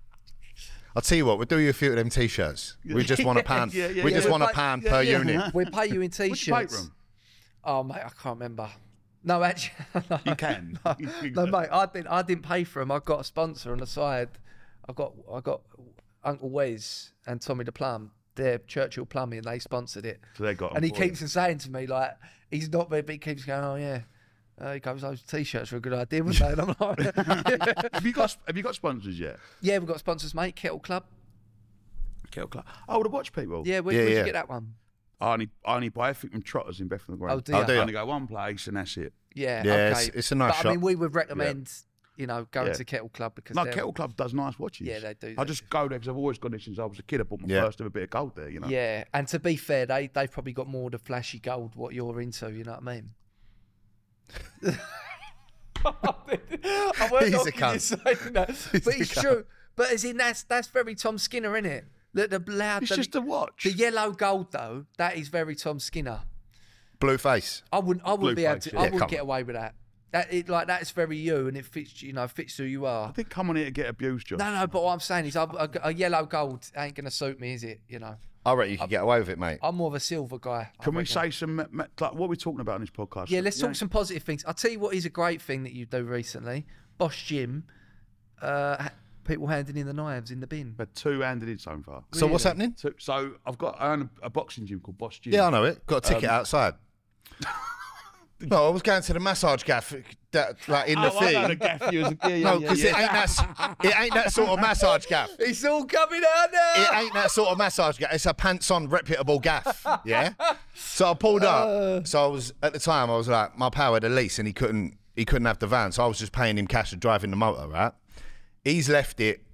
I'll tell you what. We'll do you a few of them t-shirts. We just want a pound. Yeah, yeah, we yeah. just Yeah, want a like- pound yeah, per yeah. unit. We'll pay you in What's your pay t-shirts. room? Oh, mate, I can't remember. No, actually, no, You can. no, mate, I didn't. I didn't pay for them. I got a sponsor on the side. I got, I got Uncle Wes and Tommy the Plum. They're Churchill Plumbing, and they sponsored it. So they got 'em And he for you. keeps on saying to me like, he's not very big. He keeps going, oh yeah. Uh, he goes, those t-shirts are a good idea, wouldn't they? And I'm like, Have you got Have you got sponsors yet? yeah, we've got sponsors, mate. Kettle Club. Kettle Club. Oh, the watch people. Yeah, where, Yeah, where'd yeah. you get that one? I only I only buy everything from Trotters in Bethnal Green. Oh, do Oh, you? do I you? only go one place and that's it. Yeah, Yeah, okay. it's- it's a nice but, I mean, shop. we would recommend, you know, going Yeah. to Kettle Club because No, they're- Kettle Club does nice watches. Yeah, they do, I they just go there because I've always gone there since I was a kid. I bought my Yeah. first ever bit of gold there. You know. Yeah, and to be fair, they they've probably got more of the flashy gold what you're into. You know what I mean? I weren't He's a knocking you cunt. saying that, but a it's cunt. true. But as in, that's that's very Tom Skinner, isn't it? The, the loud, It's the, just a watch. the yellow gold though. That is very Tom Skinner. Blue face. I wouldn't. I wouldn't be able face, to. yeah. I Yeah, wouldn't come get on. away with that. That it like that's very you, and it fits. You know, fits who you are. I think come on here to get abused, Josh. No, no. But what I'm saying is, a, a, a yellow gold ain't gonna suit me, is it? You know, I reckon you could get away with it, mate. I'm more of a silver guy. I Can we reckon. say some, like, what are we talking about on this podcast? Yeah, let's talk some positive things. I'll tell you what is a great thing that you do recently. Bosch Gym, uh, ha- people handing in the knives in the bin. But two handed in so far. So what's Really? happening? So, so I've got I own a, a boxing gym called Bosch Gym. Yeah, I know it. Got a ticket Um, outside. No, I was going to the massage gaff, that, like in the Oh, I know the thing. gaff you was a, yeah, yeah, No, yeah, because yeah. it ain't that. s- It ain't that sort of massage gaff. It's all coming out now. It ain't that sort of massage gaff. It's a pants-on, reputable gaff. Yeah. So I pulled up. So I was at the time. I was like, my pal had a lease, and he couldn't. He couldn't have the van. So I was just paying him cash and driving the motor. Right. He's left it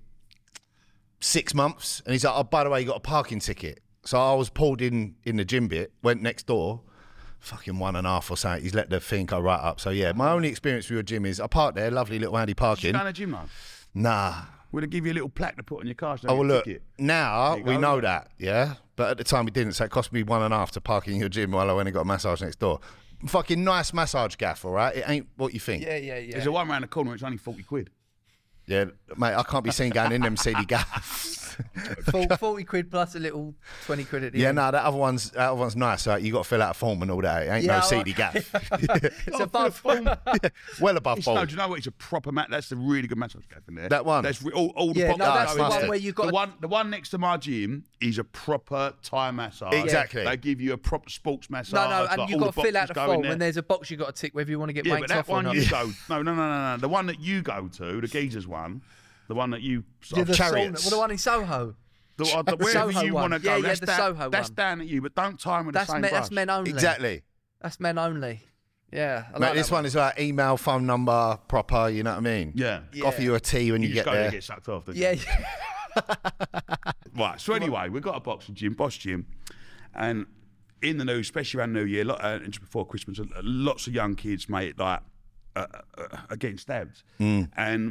six months, and he's like, oh, by the way, you got a parking ticket. So I was pulled in in the gym bit. Went next door. Fucking one and a half or something. He's let the thing go right up. So yeah, my only experience with your gym is I parked there, lovely little handy You parking. going to the gym now? Nah. We'll give you a little plaque to put on your car. So Oh you well, get a look. ticket. Now There you we go. know that, yeah. But at the time we didn't, so it cost me one and a half to park in your gym while I went and got a massage next door. Fucking nice massage gaff, all right. It ain't what you think. Yeah, yeah, yeah. There's a one round the corner. It's only forty quid. Yeah, mate. I can't be seen going in them seedy gaffs. Full- forty quid plus a little twenty quid at the Yeah, end. no, that other one's that other one's nice. Right? You got to fill out a form and all that. It ain't Yeah, no I- seedy gaff. It's above. Well above It's, no, board. do you know what? It's a proper mat. That's a really good massage gaff in there. That one? That's re- all, all the Yeah, boxes no, that's go the in one there. where you got the to- one. The one next to my gym is a proper Thai massage. Exactly. They give you a proper sports massage. No, no, and like you've all got to the fill out boxes the go in form, there. and there's a box you've got to tick whether you want to get Yeah, wanked but that off or one not. you go. No, no, no, no, no. The one that you go to, the geezers one, the one that you. Yeah, the Chariots. sauna- well, the one in Soho. The, uh, the, wherever Soho you one. want to go, Yeah, yeah, that's, the down, Soho that's one. down at you, but don't time with That's the same men, brush. that's men only. Exactly. That's men only. Yeah. I Mate, like this that one is like email, phone number, proper. You know what I mean? Yeah. Offer you a tea when You, you, just get go there there. and get sucked off. don't you? Yeah. yeah. Right. So anyway, we've got a boxing gym, Bosch Gym, and in the news, especially around New Year, lot, uh, and just before Christmas, uh, lots of young kids, mate, like uh, uh, are getting stabbed, and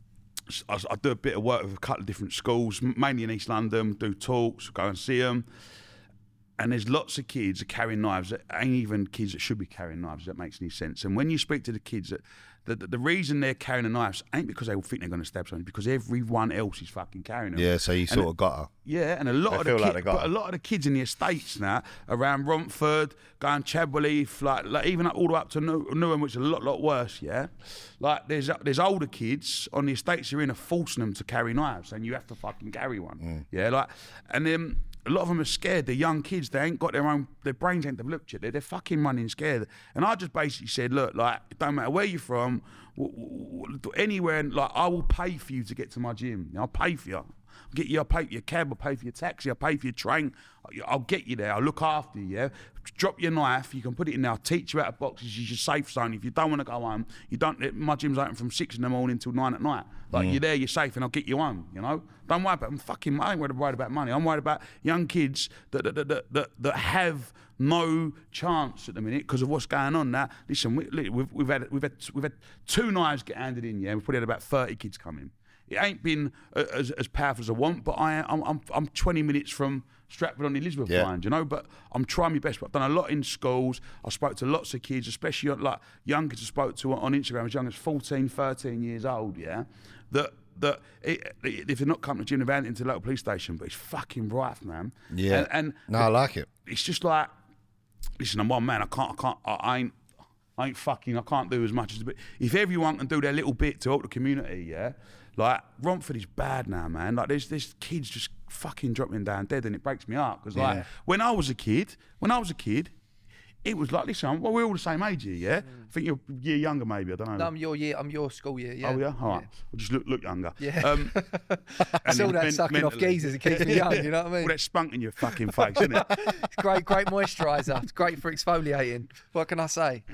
I, I do a bit of work with a couple of different schools, m- mainly in East London. Do talks, go and see them. And there's lots of kids that carrying knives that ain't even kids that should be carrying knives, if that makes any sense. And when you speak to the kids, that the, the, the reason they're carrying the knives ain't because they think they're going to stab someone, because everyone else is fucking carrying them. Yeah, so you And sort it- of got her. Yeah, and a lot They of the feel like kids, they got but a it. lot of the kids in the estates now around Romford, going Chadwell, like, like even up, all the way up to New- Newham, which is a lot, lot worse. Yeah, like there's there's older kids on the estates who are in are forcing them to carry knives, and you have to fucking carry one. Mm. Yeah, like, and then a lot of them are scared. They're young kids. They ain't got their own. Their brains ain't developed yet. They're, they're fucking running scared. And I just basically said, look, like, it don't matter where you're from, w- w- w- anywhere, and like, I will pay for you to get to my gym. I'll pay for you. I'll get you. I'll pay for your cab. I'll pay for your taxi. I'll pay for your train. I'll get you there. I'll look after you. Yeah. Drop your knife. You can put it in there. I'll teach you how to box. This is your safe zone. If you don't want to go home, you don't. My gym's open from six in the morning till nine at night. Like you're there, you're safe, and I'll get you home. You know. Don't worry about. I'm fucking. I ain't worried about money. I'm worried about young kids that that that that, that have no chance at the minute because of what's going on now. Listen, we, we've we've had we've had we've had two knives get handed in. Yeah, we've probably had about thirty kids come in. It ain't been uh, as, as powerful as I want, but I, I'm, I'm, I'm twenty minutes from Stratford on the Elizabeth Yeah. line, you know, but I'm trying my best. But I've done a lot in schools. I spoke to lots of kids, especially like young kids I spoke to on Instagram as young as fourteen, thirteen years old, yeah, that that it, it, if they're not coming to gym, they're into the local police station, but it's fucking rife, man. Yeah. And, and No, I like it. it's just like, listen, I'm one man. I can't, I can't, I, I ain't, I ain't fucking, I can't do as much as. But if everyone can do their little bit to help the community, yeah. Like Romford is bad now, man. Like there's there's kids just fucking dropping down dead, and it breaks me up because like Yeah. when I was a kid, when I was a kid, it was like, listen, well, we're all the same age here, yeah. I think you're a year younger, maybe. I don't know. No, I'm your year. I'm your school year. Yeah. Oh yeah, all right. Well, just look look younger. Yeah. Um, It's all then that men- sucking off mentally. geezers. It keeps me young. You know what I mean? All that spunk in your fucking face, isn't it? It's great, great moisturiser. It's great for exfoliating. What can I say?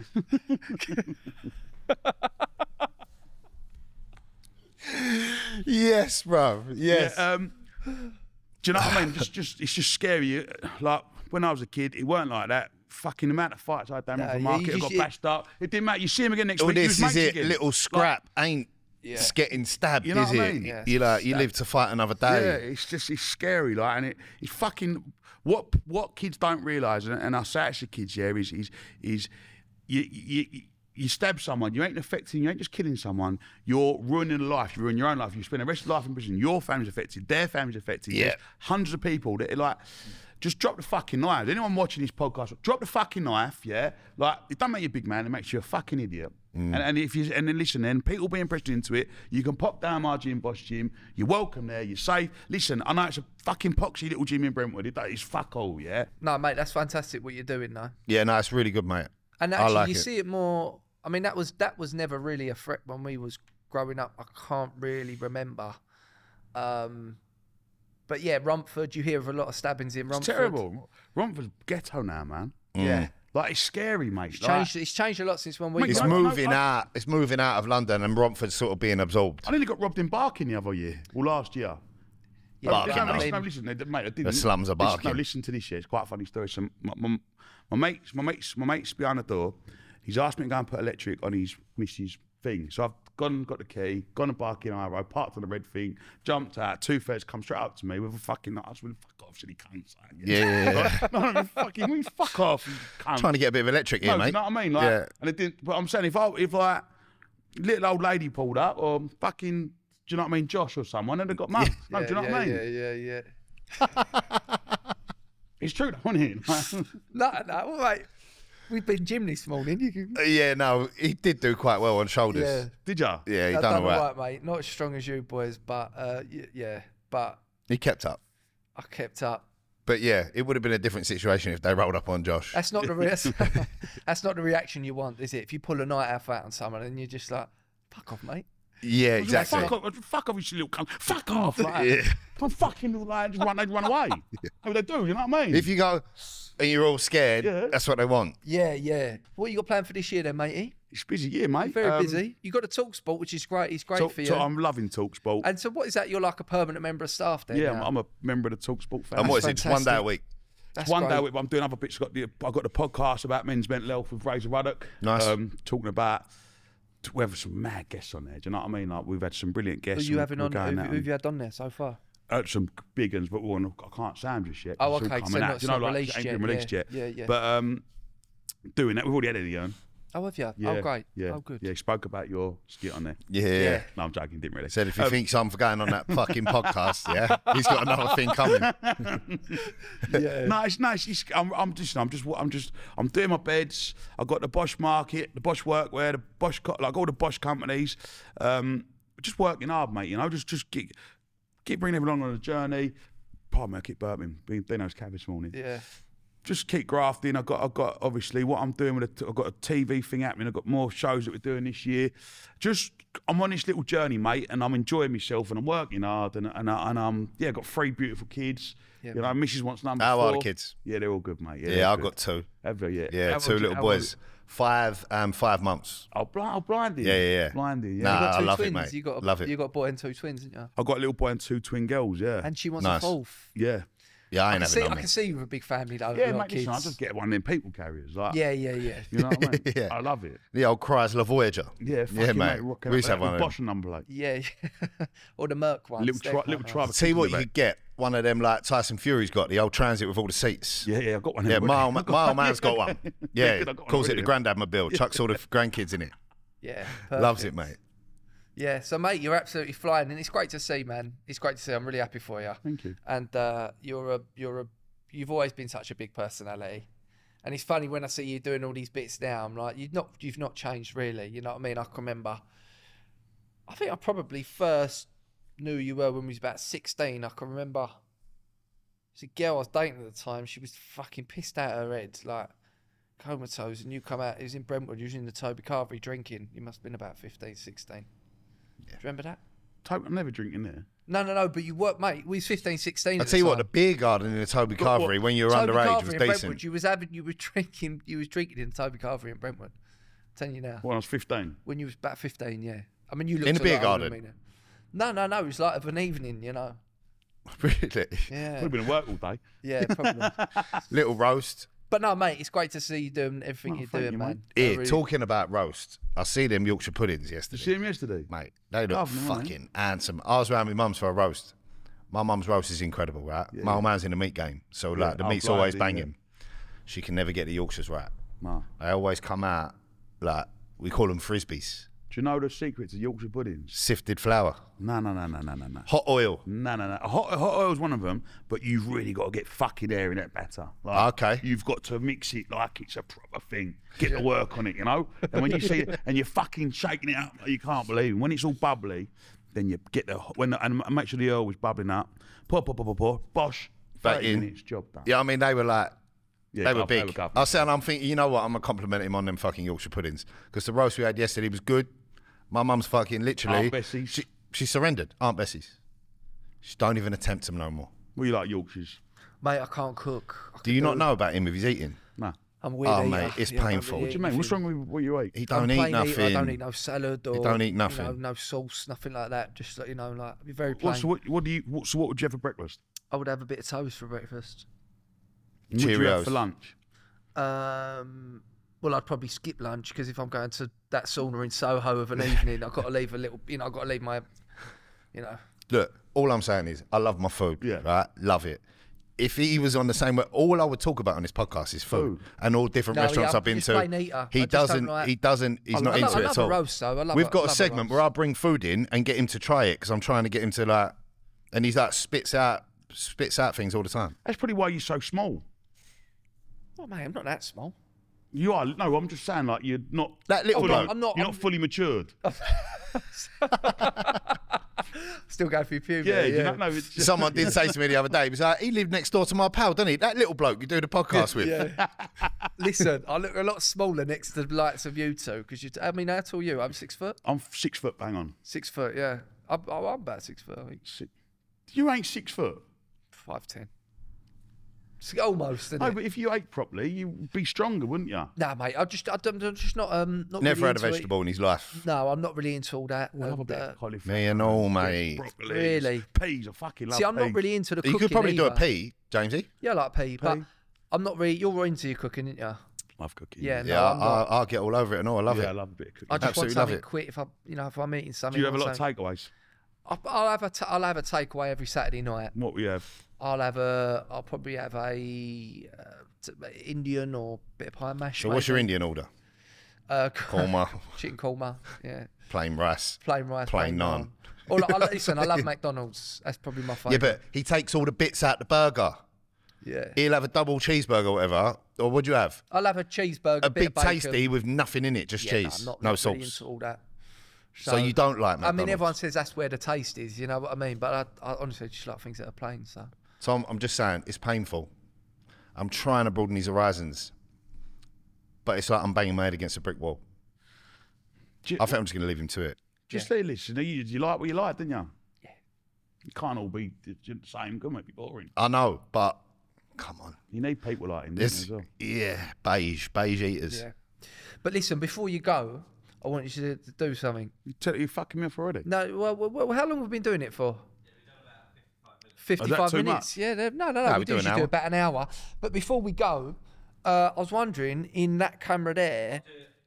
Yes, bro. Yes. Yeah, um, do you know what I mean? Just, just, it's just scary. Like when I was a kid, it weren't like that. fucking amount of fights I had down No, at the you- market, you I got just- bashed up. It didn't matter. You see him again next All week. you this was is mates it. again. Little scrap ain't Yeah. s- getting stabbed, You know is what I it? mean? Yeah, You like you stab. live to fight another Yeah, day. it's just it's scary, like, and it, it's fucking what what kids don't realise, and, and I say it to kids, yeah, is is is you you. you you stab someone, you ain't affecting, you ain't just killing someone, you're ruining a life, you ruin your own life, you spend the rest of your life in prison, your family's affected, their family's affected. Yeah. There's hundreds of people that are like, just drop the fucking knife. Anyone watching this podcast, drop the fucking knife, yeah? Like, it don't make you a big man, it makes you a fucking idiot. Mm. And, and if you and then listen, then people being pressured into it, you can pop down my gym, Boss Gym, you're welcome there, you're safe. Listen, I know it's a fucking poxy little gym in Brentwood, it is fuck all, yeah? No, mate, that's fantastic what you're doing, though. Yeah, no, it's really good, mate. And I actually, like you it. see it more. I mean, that was that was never really a threat when we was growing up. I can't really remember. Um, but yeah, Romford. You hear of a lot of stabbings in Romford. It's terrible. Romford's ghetto now, man. Yeah, Like, it's scary, mate. it's Like, changed. It's changed a lot since when we. Mate, It's I- I- moving I- out. It's moving out of London, and Romford's sort of being absorbed. I nearly got robbed in Barking the other year, or last year. Yeah, Barking, but no, I listen, mean, no, listen, they- mate, I didn't. The slums are Listen- barking. No, listen to this. Yeah, it's quite a funny story. So my, my, my mates, my mates, my mates behind the door. He's asked me to go and put electric on his missus thing. So I've gone, got the key, gone to Barking High Road, parked on the red thing, jumped out. Two feds come straight up to me with a fucking. I was really fuck off, silly cunts. Like, Yeah, yeah, yeah. no, no, fucking, we fuck off, you cunt. Trying to get a bit of electric here, No, mate. you know what I mean? Like, yeah. and it didn't. But I'm saying if I, if like little old lady pulled up, or fucking, do you know what I mean, Josh or someone, and they got mugged. No, yeah, do you know yeah, what I mean? Yeah, yeah, yeah. It's true, though, isn't it? No, no, well, mate. We've been gym this morning. You can. Uh, Yeah, no, he did do quite well on shoulders. Yeah. Did ya? Yeah, he I've done done all right. all right, mate. Not as strong as you boys, but uh, y- yeah, but He kept up. I kept up. But yeah, it would have been a different situation if they rolled up on Josh. That's not the re- that's, that's not the reaction you want, is it? If you pull a night out out on someone and you're just like, fuck off, mate. Yeah, Like, exactly. Fuck off, fuck off, you little cunt. Fuck off. Like, Yeah. Come fucking like, just run, they'd run away. How they do, you know what I mean? If you go and you're all scared, Yeah. that's what they want. Yeah, yeah. What you got planned for this year then, matey? it's a busy year, mate. Very Um, busy. You got a talk sport, which is great. It's great Talk, for you. Talk- I'm loving TalkSport. And so, what is that? You're like a permanent member of staff then? yeah, now? I'm, I'm a member of the TalkSport family. And what is it? Just one day a fantastic. week. That's One great. day a week, but I'm doing other bits. I've got the, I've got the podcast about men's mental health with Razor Ruddock. Nice. Um, talking about, we have some mad guests on there. Do you know what I mean? Like, we've had some brilliant Who are guests. you and having we're on? going Who, out who have and- you had on there so far? Uh, some big ones, but one I can't say them just yet. 'cause Oh, it's all okay, coming so out. not- Do it's you know, not like, released it ain't yet, been released yeah, yet. yeah, yeah. But um, doing that, we've already had Eddie on. Oh, have you? Yeah, Oh, great. Yeah, Oh, good. Yeah, he spoke about your skit on there. Yeah. Yeah. No, I'm joking. Didn't really. Said if he Um, thinks I'm going on that fucking podcast, yeah, he's got another thing coming. Yeah. No, it's nice. It's, I'm, I'm just, I'm just, I'm just, I'm doing my beds. I've got the Bosch Market, the Bosch Workwear, the Bosch, co- like all the Bosch companies. Um, just working hard, mate. You know, just, just keep, keep bringing everyone on a journey. Pardon me, I keep burping. Being Dino's cab this morning. Yeah. Just keep grafting. I've got, I've got obviously what I'm doing with. A, I've got a T V thing happening. I've got more shows that we're doing this year. Just, I'm on this little journey, mate, and I'm enjoying myself, and I'm working hard, and and, I- and um, yeah, I've got three beautiful kids. Yeah, you know, Missus wants number How four. are the kids? Yeah, they're all good, mate. Yeah, Yeah, they're I've good. got two. Have they? Yeah. Yeah, How two old- little how boys, old- five and five months. Oh, blind, oh, blinded. Yeah, yeah, yeah. Blinded. Yeah. Nah, You got I two love it, twins. mate. You got a, Love it. You got a boy and two twins, didn't you? I've got a little boy and two twin girls. Yeah. And she wants Nice. a fourth. yeah. Yeah, I I ain't can, having see, none, I mate. can see you with a big family though. Yeah, with mate. kids. Listen, I just get one of them people carriers. Like, Yeah, yeah, yeah. You know what I mean? Yeah. I love it. The old Chrysler Voyager. Yeah, fucking yeah, mate. mate. rocking We used to up have one with of Bosch them. number plate. Yeah, or the Merc ones. Little, they're tri- quite little nice. tribe. I'll tell you what, you could get one of them like Tyson Fury's got, the old Transit with all the seats. Yeah, yeah, I've got one. Yeah, of them. my old, my old man's got one. Yeah, I've got one calls it the already. Grandad Mobile. Chucks all the grandkids in it. Yeah, Loves perfect. it, mate. Yeah, so mate, you're absolutely flying, and it's great to see, man. It's great to see. I'm really happy for you. Thank you. And uh, you're a, you're a, you've always been such a big personality. And it's funny when I see you doing all these bits now. I'm like, you've not, you've not changed really. You know what I mean? I can remember. I think I probably first knew you were when we was about sixteen. I can remember. There's a girl I was dating at the time. She was fucking pissed out of her head, like comatose. And you come out. It was in Brentwood. You was in the Toby Carvery drinking. You must have been about fifteen, sixteen. Do you remember that? Toby, I'm never drinking there. No, no, no. But you worked, mate. We was fifteen, sixteen. I'll at tell the you what, time. the beer garden in the Toby What- Carvery when you were Toby underage Carvery was in decent. Brentwood. You was having, you were drinking, you was drinking in Toby Carvery in Brentwood. I'm telling you now. When I was fifteen. When you was about fifteen, yeah. I mean, you looked In the a beer lot older than garden? me now. No, no, no. It was like of an evening, you know. Really? Yeah, We've been at work all day. yeah, probably. Little roast. But no, mate, it's great to see you doing everything Oh, you're thank doing, you, man. mate. I Here, really- talking about roast, I see them Yorkshire puddings Did yesterday. you see him yesterday? Mate, they look Love them, aren't they? fucking handsome. I was around with mum's for a roast. My mum's roast is incredible, right? My old man's in the meat game, so like the oh, meat's blinding, always yeah. banging. She can never get the Yorkshires right. No. They always come out like we call them frisbees, Do you know the secret to Yorkshire puddings? sifted flour, No, no, no, no, no, no, no. hot oil. No, no, no. Hot, hot oil's one of them, but you've really got to get fucking air in that batter. Like, Okay. You've got to mix it like it's a proper thing. Get the work on it, you know? And when you see it, and you're fucking shaking it up like you can't believe it. When it's all bubbly, then you get the, when the, and make sure the oil was bubbling up. Pour, pour, pour, pour, pour, bosh. Back thirty in. minutes, job done. Yeah, I mean they were like Yeah, they were go- they big. were go- I was saying, I'm thinking, you know what? I'm gonna compliment him on them fucking Yorkshire puddings because the roast we had yesterday was good. My mum's fucking literally. Aunt Bessie's. She, she surrendered. Aunt Bessie's. She don't even attempt them no more. What you like, Yorkshires? Mate, I can't cook. I Do could you not know about him with his eating? No. I'm a weird Oh, eater. mate, it's Yeah, I don't painful. really What What do you mean? What's anything. wrong with what you eat? He I'm don't a eat plain nothing. eater. I don't eat no salad or don't eat You nothing. know, no sauce, nothing like that. Just like, you know, like be very plain. What's, what, what do you? What, so what would you have for breakfast? I would have a bit of toast for breakfast. What would you have Cheerios. for lunch? Um, well, I'd probably skip lunch because if I'm going to that sauna in Soho of an evening, I've got to leave a little. You know, I've got to leave my. You know. Look, all I'm saying is I love my food. Yeah. Right? Love it. If he was on the same way, all I would talk about on this podcast is food, Food. and all different No, restaurants yeah, I've been just to. plain eater. I He just don't doesn't. like- He doesn't. He's I not love- into I it love at a all. roast, though. I love We've a- got a love a segment roast. where I bring food in and get him to try it because I'm trying to get him to like, and he's like spits out, spits out things all the time. That's probably why you're so small. Oh mate, I'm not that small. You are. No, I'm just saying, like you're not. That little fully- bloke. I'm not- You're I'm- not fully matured. Still going through puberty. Yeah, Yeah, you know, no, it's just, Someone did say to me the other day, he was like, he lived next door to my pal, didn't he? That little bloke you do the podcast with. Yeah. Listen, I look a lot smaller next to the likes of you two because you. T- I mean, how tall are you? I'm six foot. I'm six foot. Bang on. Six foot. Yeah, I'm, I'm about six foot. I think Six. You ain't six foot. five ten. It's almost. Isn't No, it? but if you ate properly, you'd be stronger, wouldn't you? Nah, mate. I just. I don't, I'm just not. Um. Not Never really had a into it. vegetable in his life. No, I'm not really into all that. I love a and, bit uh, of cauliflower. Me and all, mate. Broccoli. Really? Peas. I fucking love see, I'm not peas. really into the You cooking could probably do a either. pea, Jamesy. Yeah, I like pea, but Pea? I'm not really. You're into your cooking, aren't you? Love cooking. Yeah, no, Yeah, I'm I, not. I, I'll get all over it and all. I love yeah, I it. love a bit of cooking. I just Absolutely want love something it. quick. If I, you know, if I'm eating something. Do you have a or lot of something. takeaways? I'll, I'll have a. T- I'll have a takeaway every Saturday night. What we have? I'll have a. I'll probably have a uh, t- Indian or bit of pie mash. So what's your maybe. Indian order? Uh, Korma, chicken korma. Yeah, plain rice. plain rice, Plain naan. Or like, I, listen, I love McDonald's. That's probably my Yeah, favourite. but he takes all the bits out the burger. Yeah, He'll have a double cheeseburger or whatever. Or what'd you have? I'll have a cheeseburger, A bit big of bacon. tasty with nothing in it, just Yeah, cheese, no, I'm not, no not really sauce. into all that. So you don't like I McDonald's? mean, everyone says that's where the taste is. You know what I mean? But I, I honestly just like things that are plain. So So I'm, I'm just saying, it's painful. I'm trying to broaden his horizons, but it's like I'm banging my head against a brick wall. Do you, I think I'm just going to leave him to it. just say, listen, you, you like what you like, didn't you? Yeah. You can't all be the the same, can it? Be boring. I know, but come on. You need people like him, don't you, This, as well? yeah, beige, beige eaters. yeah. But listen, before you go, I want you to, to do something. You tell you fucking me off already. No, well, well, well how long have we been doing it for? Is that fifty-five too minutes. much? Yeah, no, no, no. No, we we do do an usually do hour. about an hour. But before we go, uh, I was wondering in that camera there,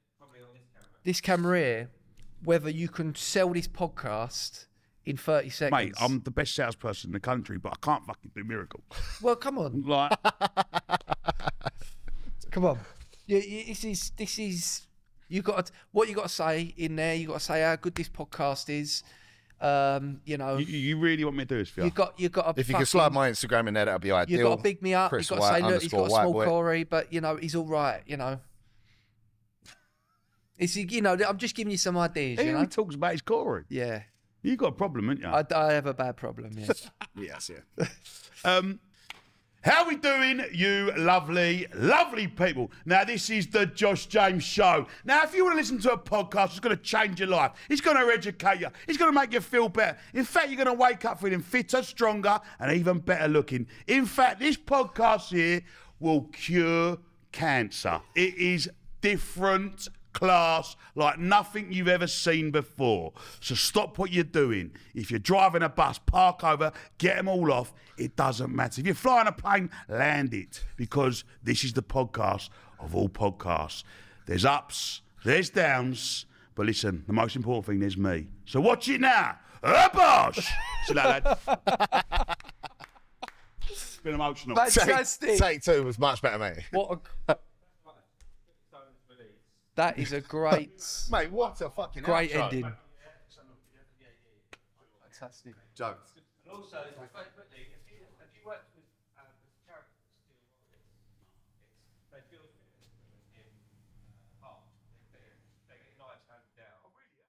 this camera here, whether you can sell this podcast in thirty seconds. Mate, I'm the best salesperson in the country, but I can't fucking do miracle. Well, come on, Like, come on. You, you, this is this is you got to, what you got to say in there. You got to say how good this podcast is. Um, you know, you, you really want me to do this for you? you got you got to. If you could slide my Instagram in there, that'd be ideal. You got to big me up. Chris You got to White say, look, he's got a underscore small White Boy. Corey, but you know he's all right. You know, it's you know I'm just giving you some ideas. He You know, only talks about his Corey. yeah. You got a problem, haven't you? I, I have a bad problem. Yeah. Yes, yeah. Um, how we doing, you lovely, lovely people? Now, this is the Josh James Show. Now, if you want to listen to a podcast, it's going to change your life. It's going to educate you. It's going to make you feel better. In fact, you're going to wake up feeling fitter, stronger, and even better looking. In fact, this podcast here will cure cancer. It is different class like nothing you've ever seen before. So stop what you're doing. If you're driving a bus, park over, get them all off. It doesn't matter. If you're flying a plane, land it, because this is the podcast of all podcasts. There's ups, there's downs, but listen, the most important thing is me. So watch it now. Uh, bosh! See that, lad? It's been emotional. Fantastic. Take, take two was much better, mate. What a... That is a great, Mate, what a fucking great outro. ending. Fantastic. Jokes. And also, if you, if you worked with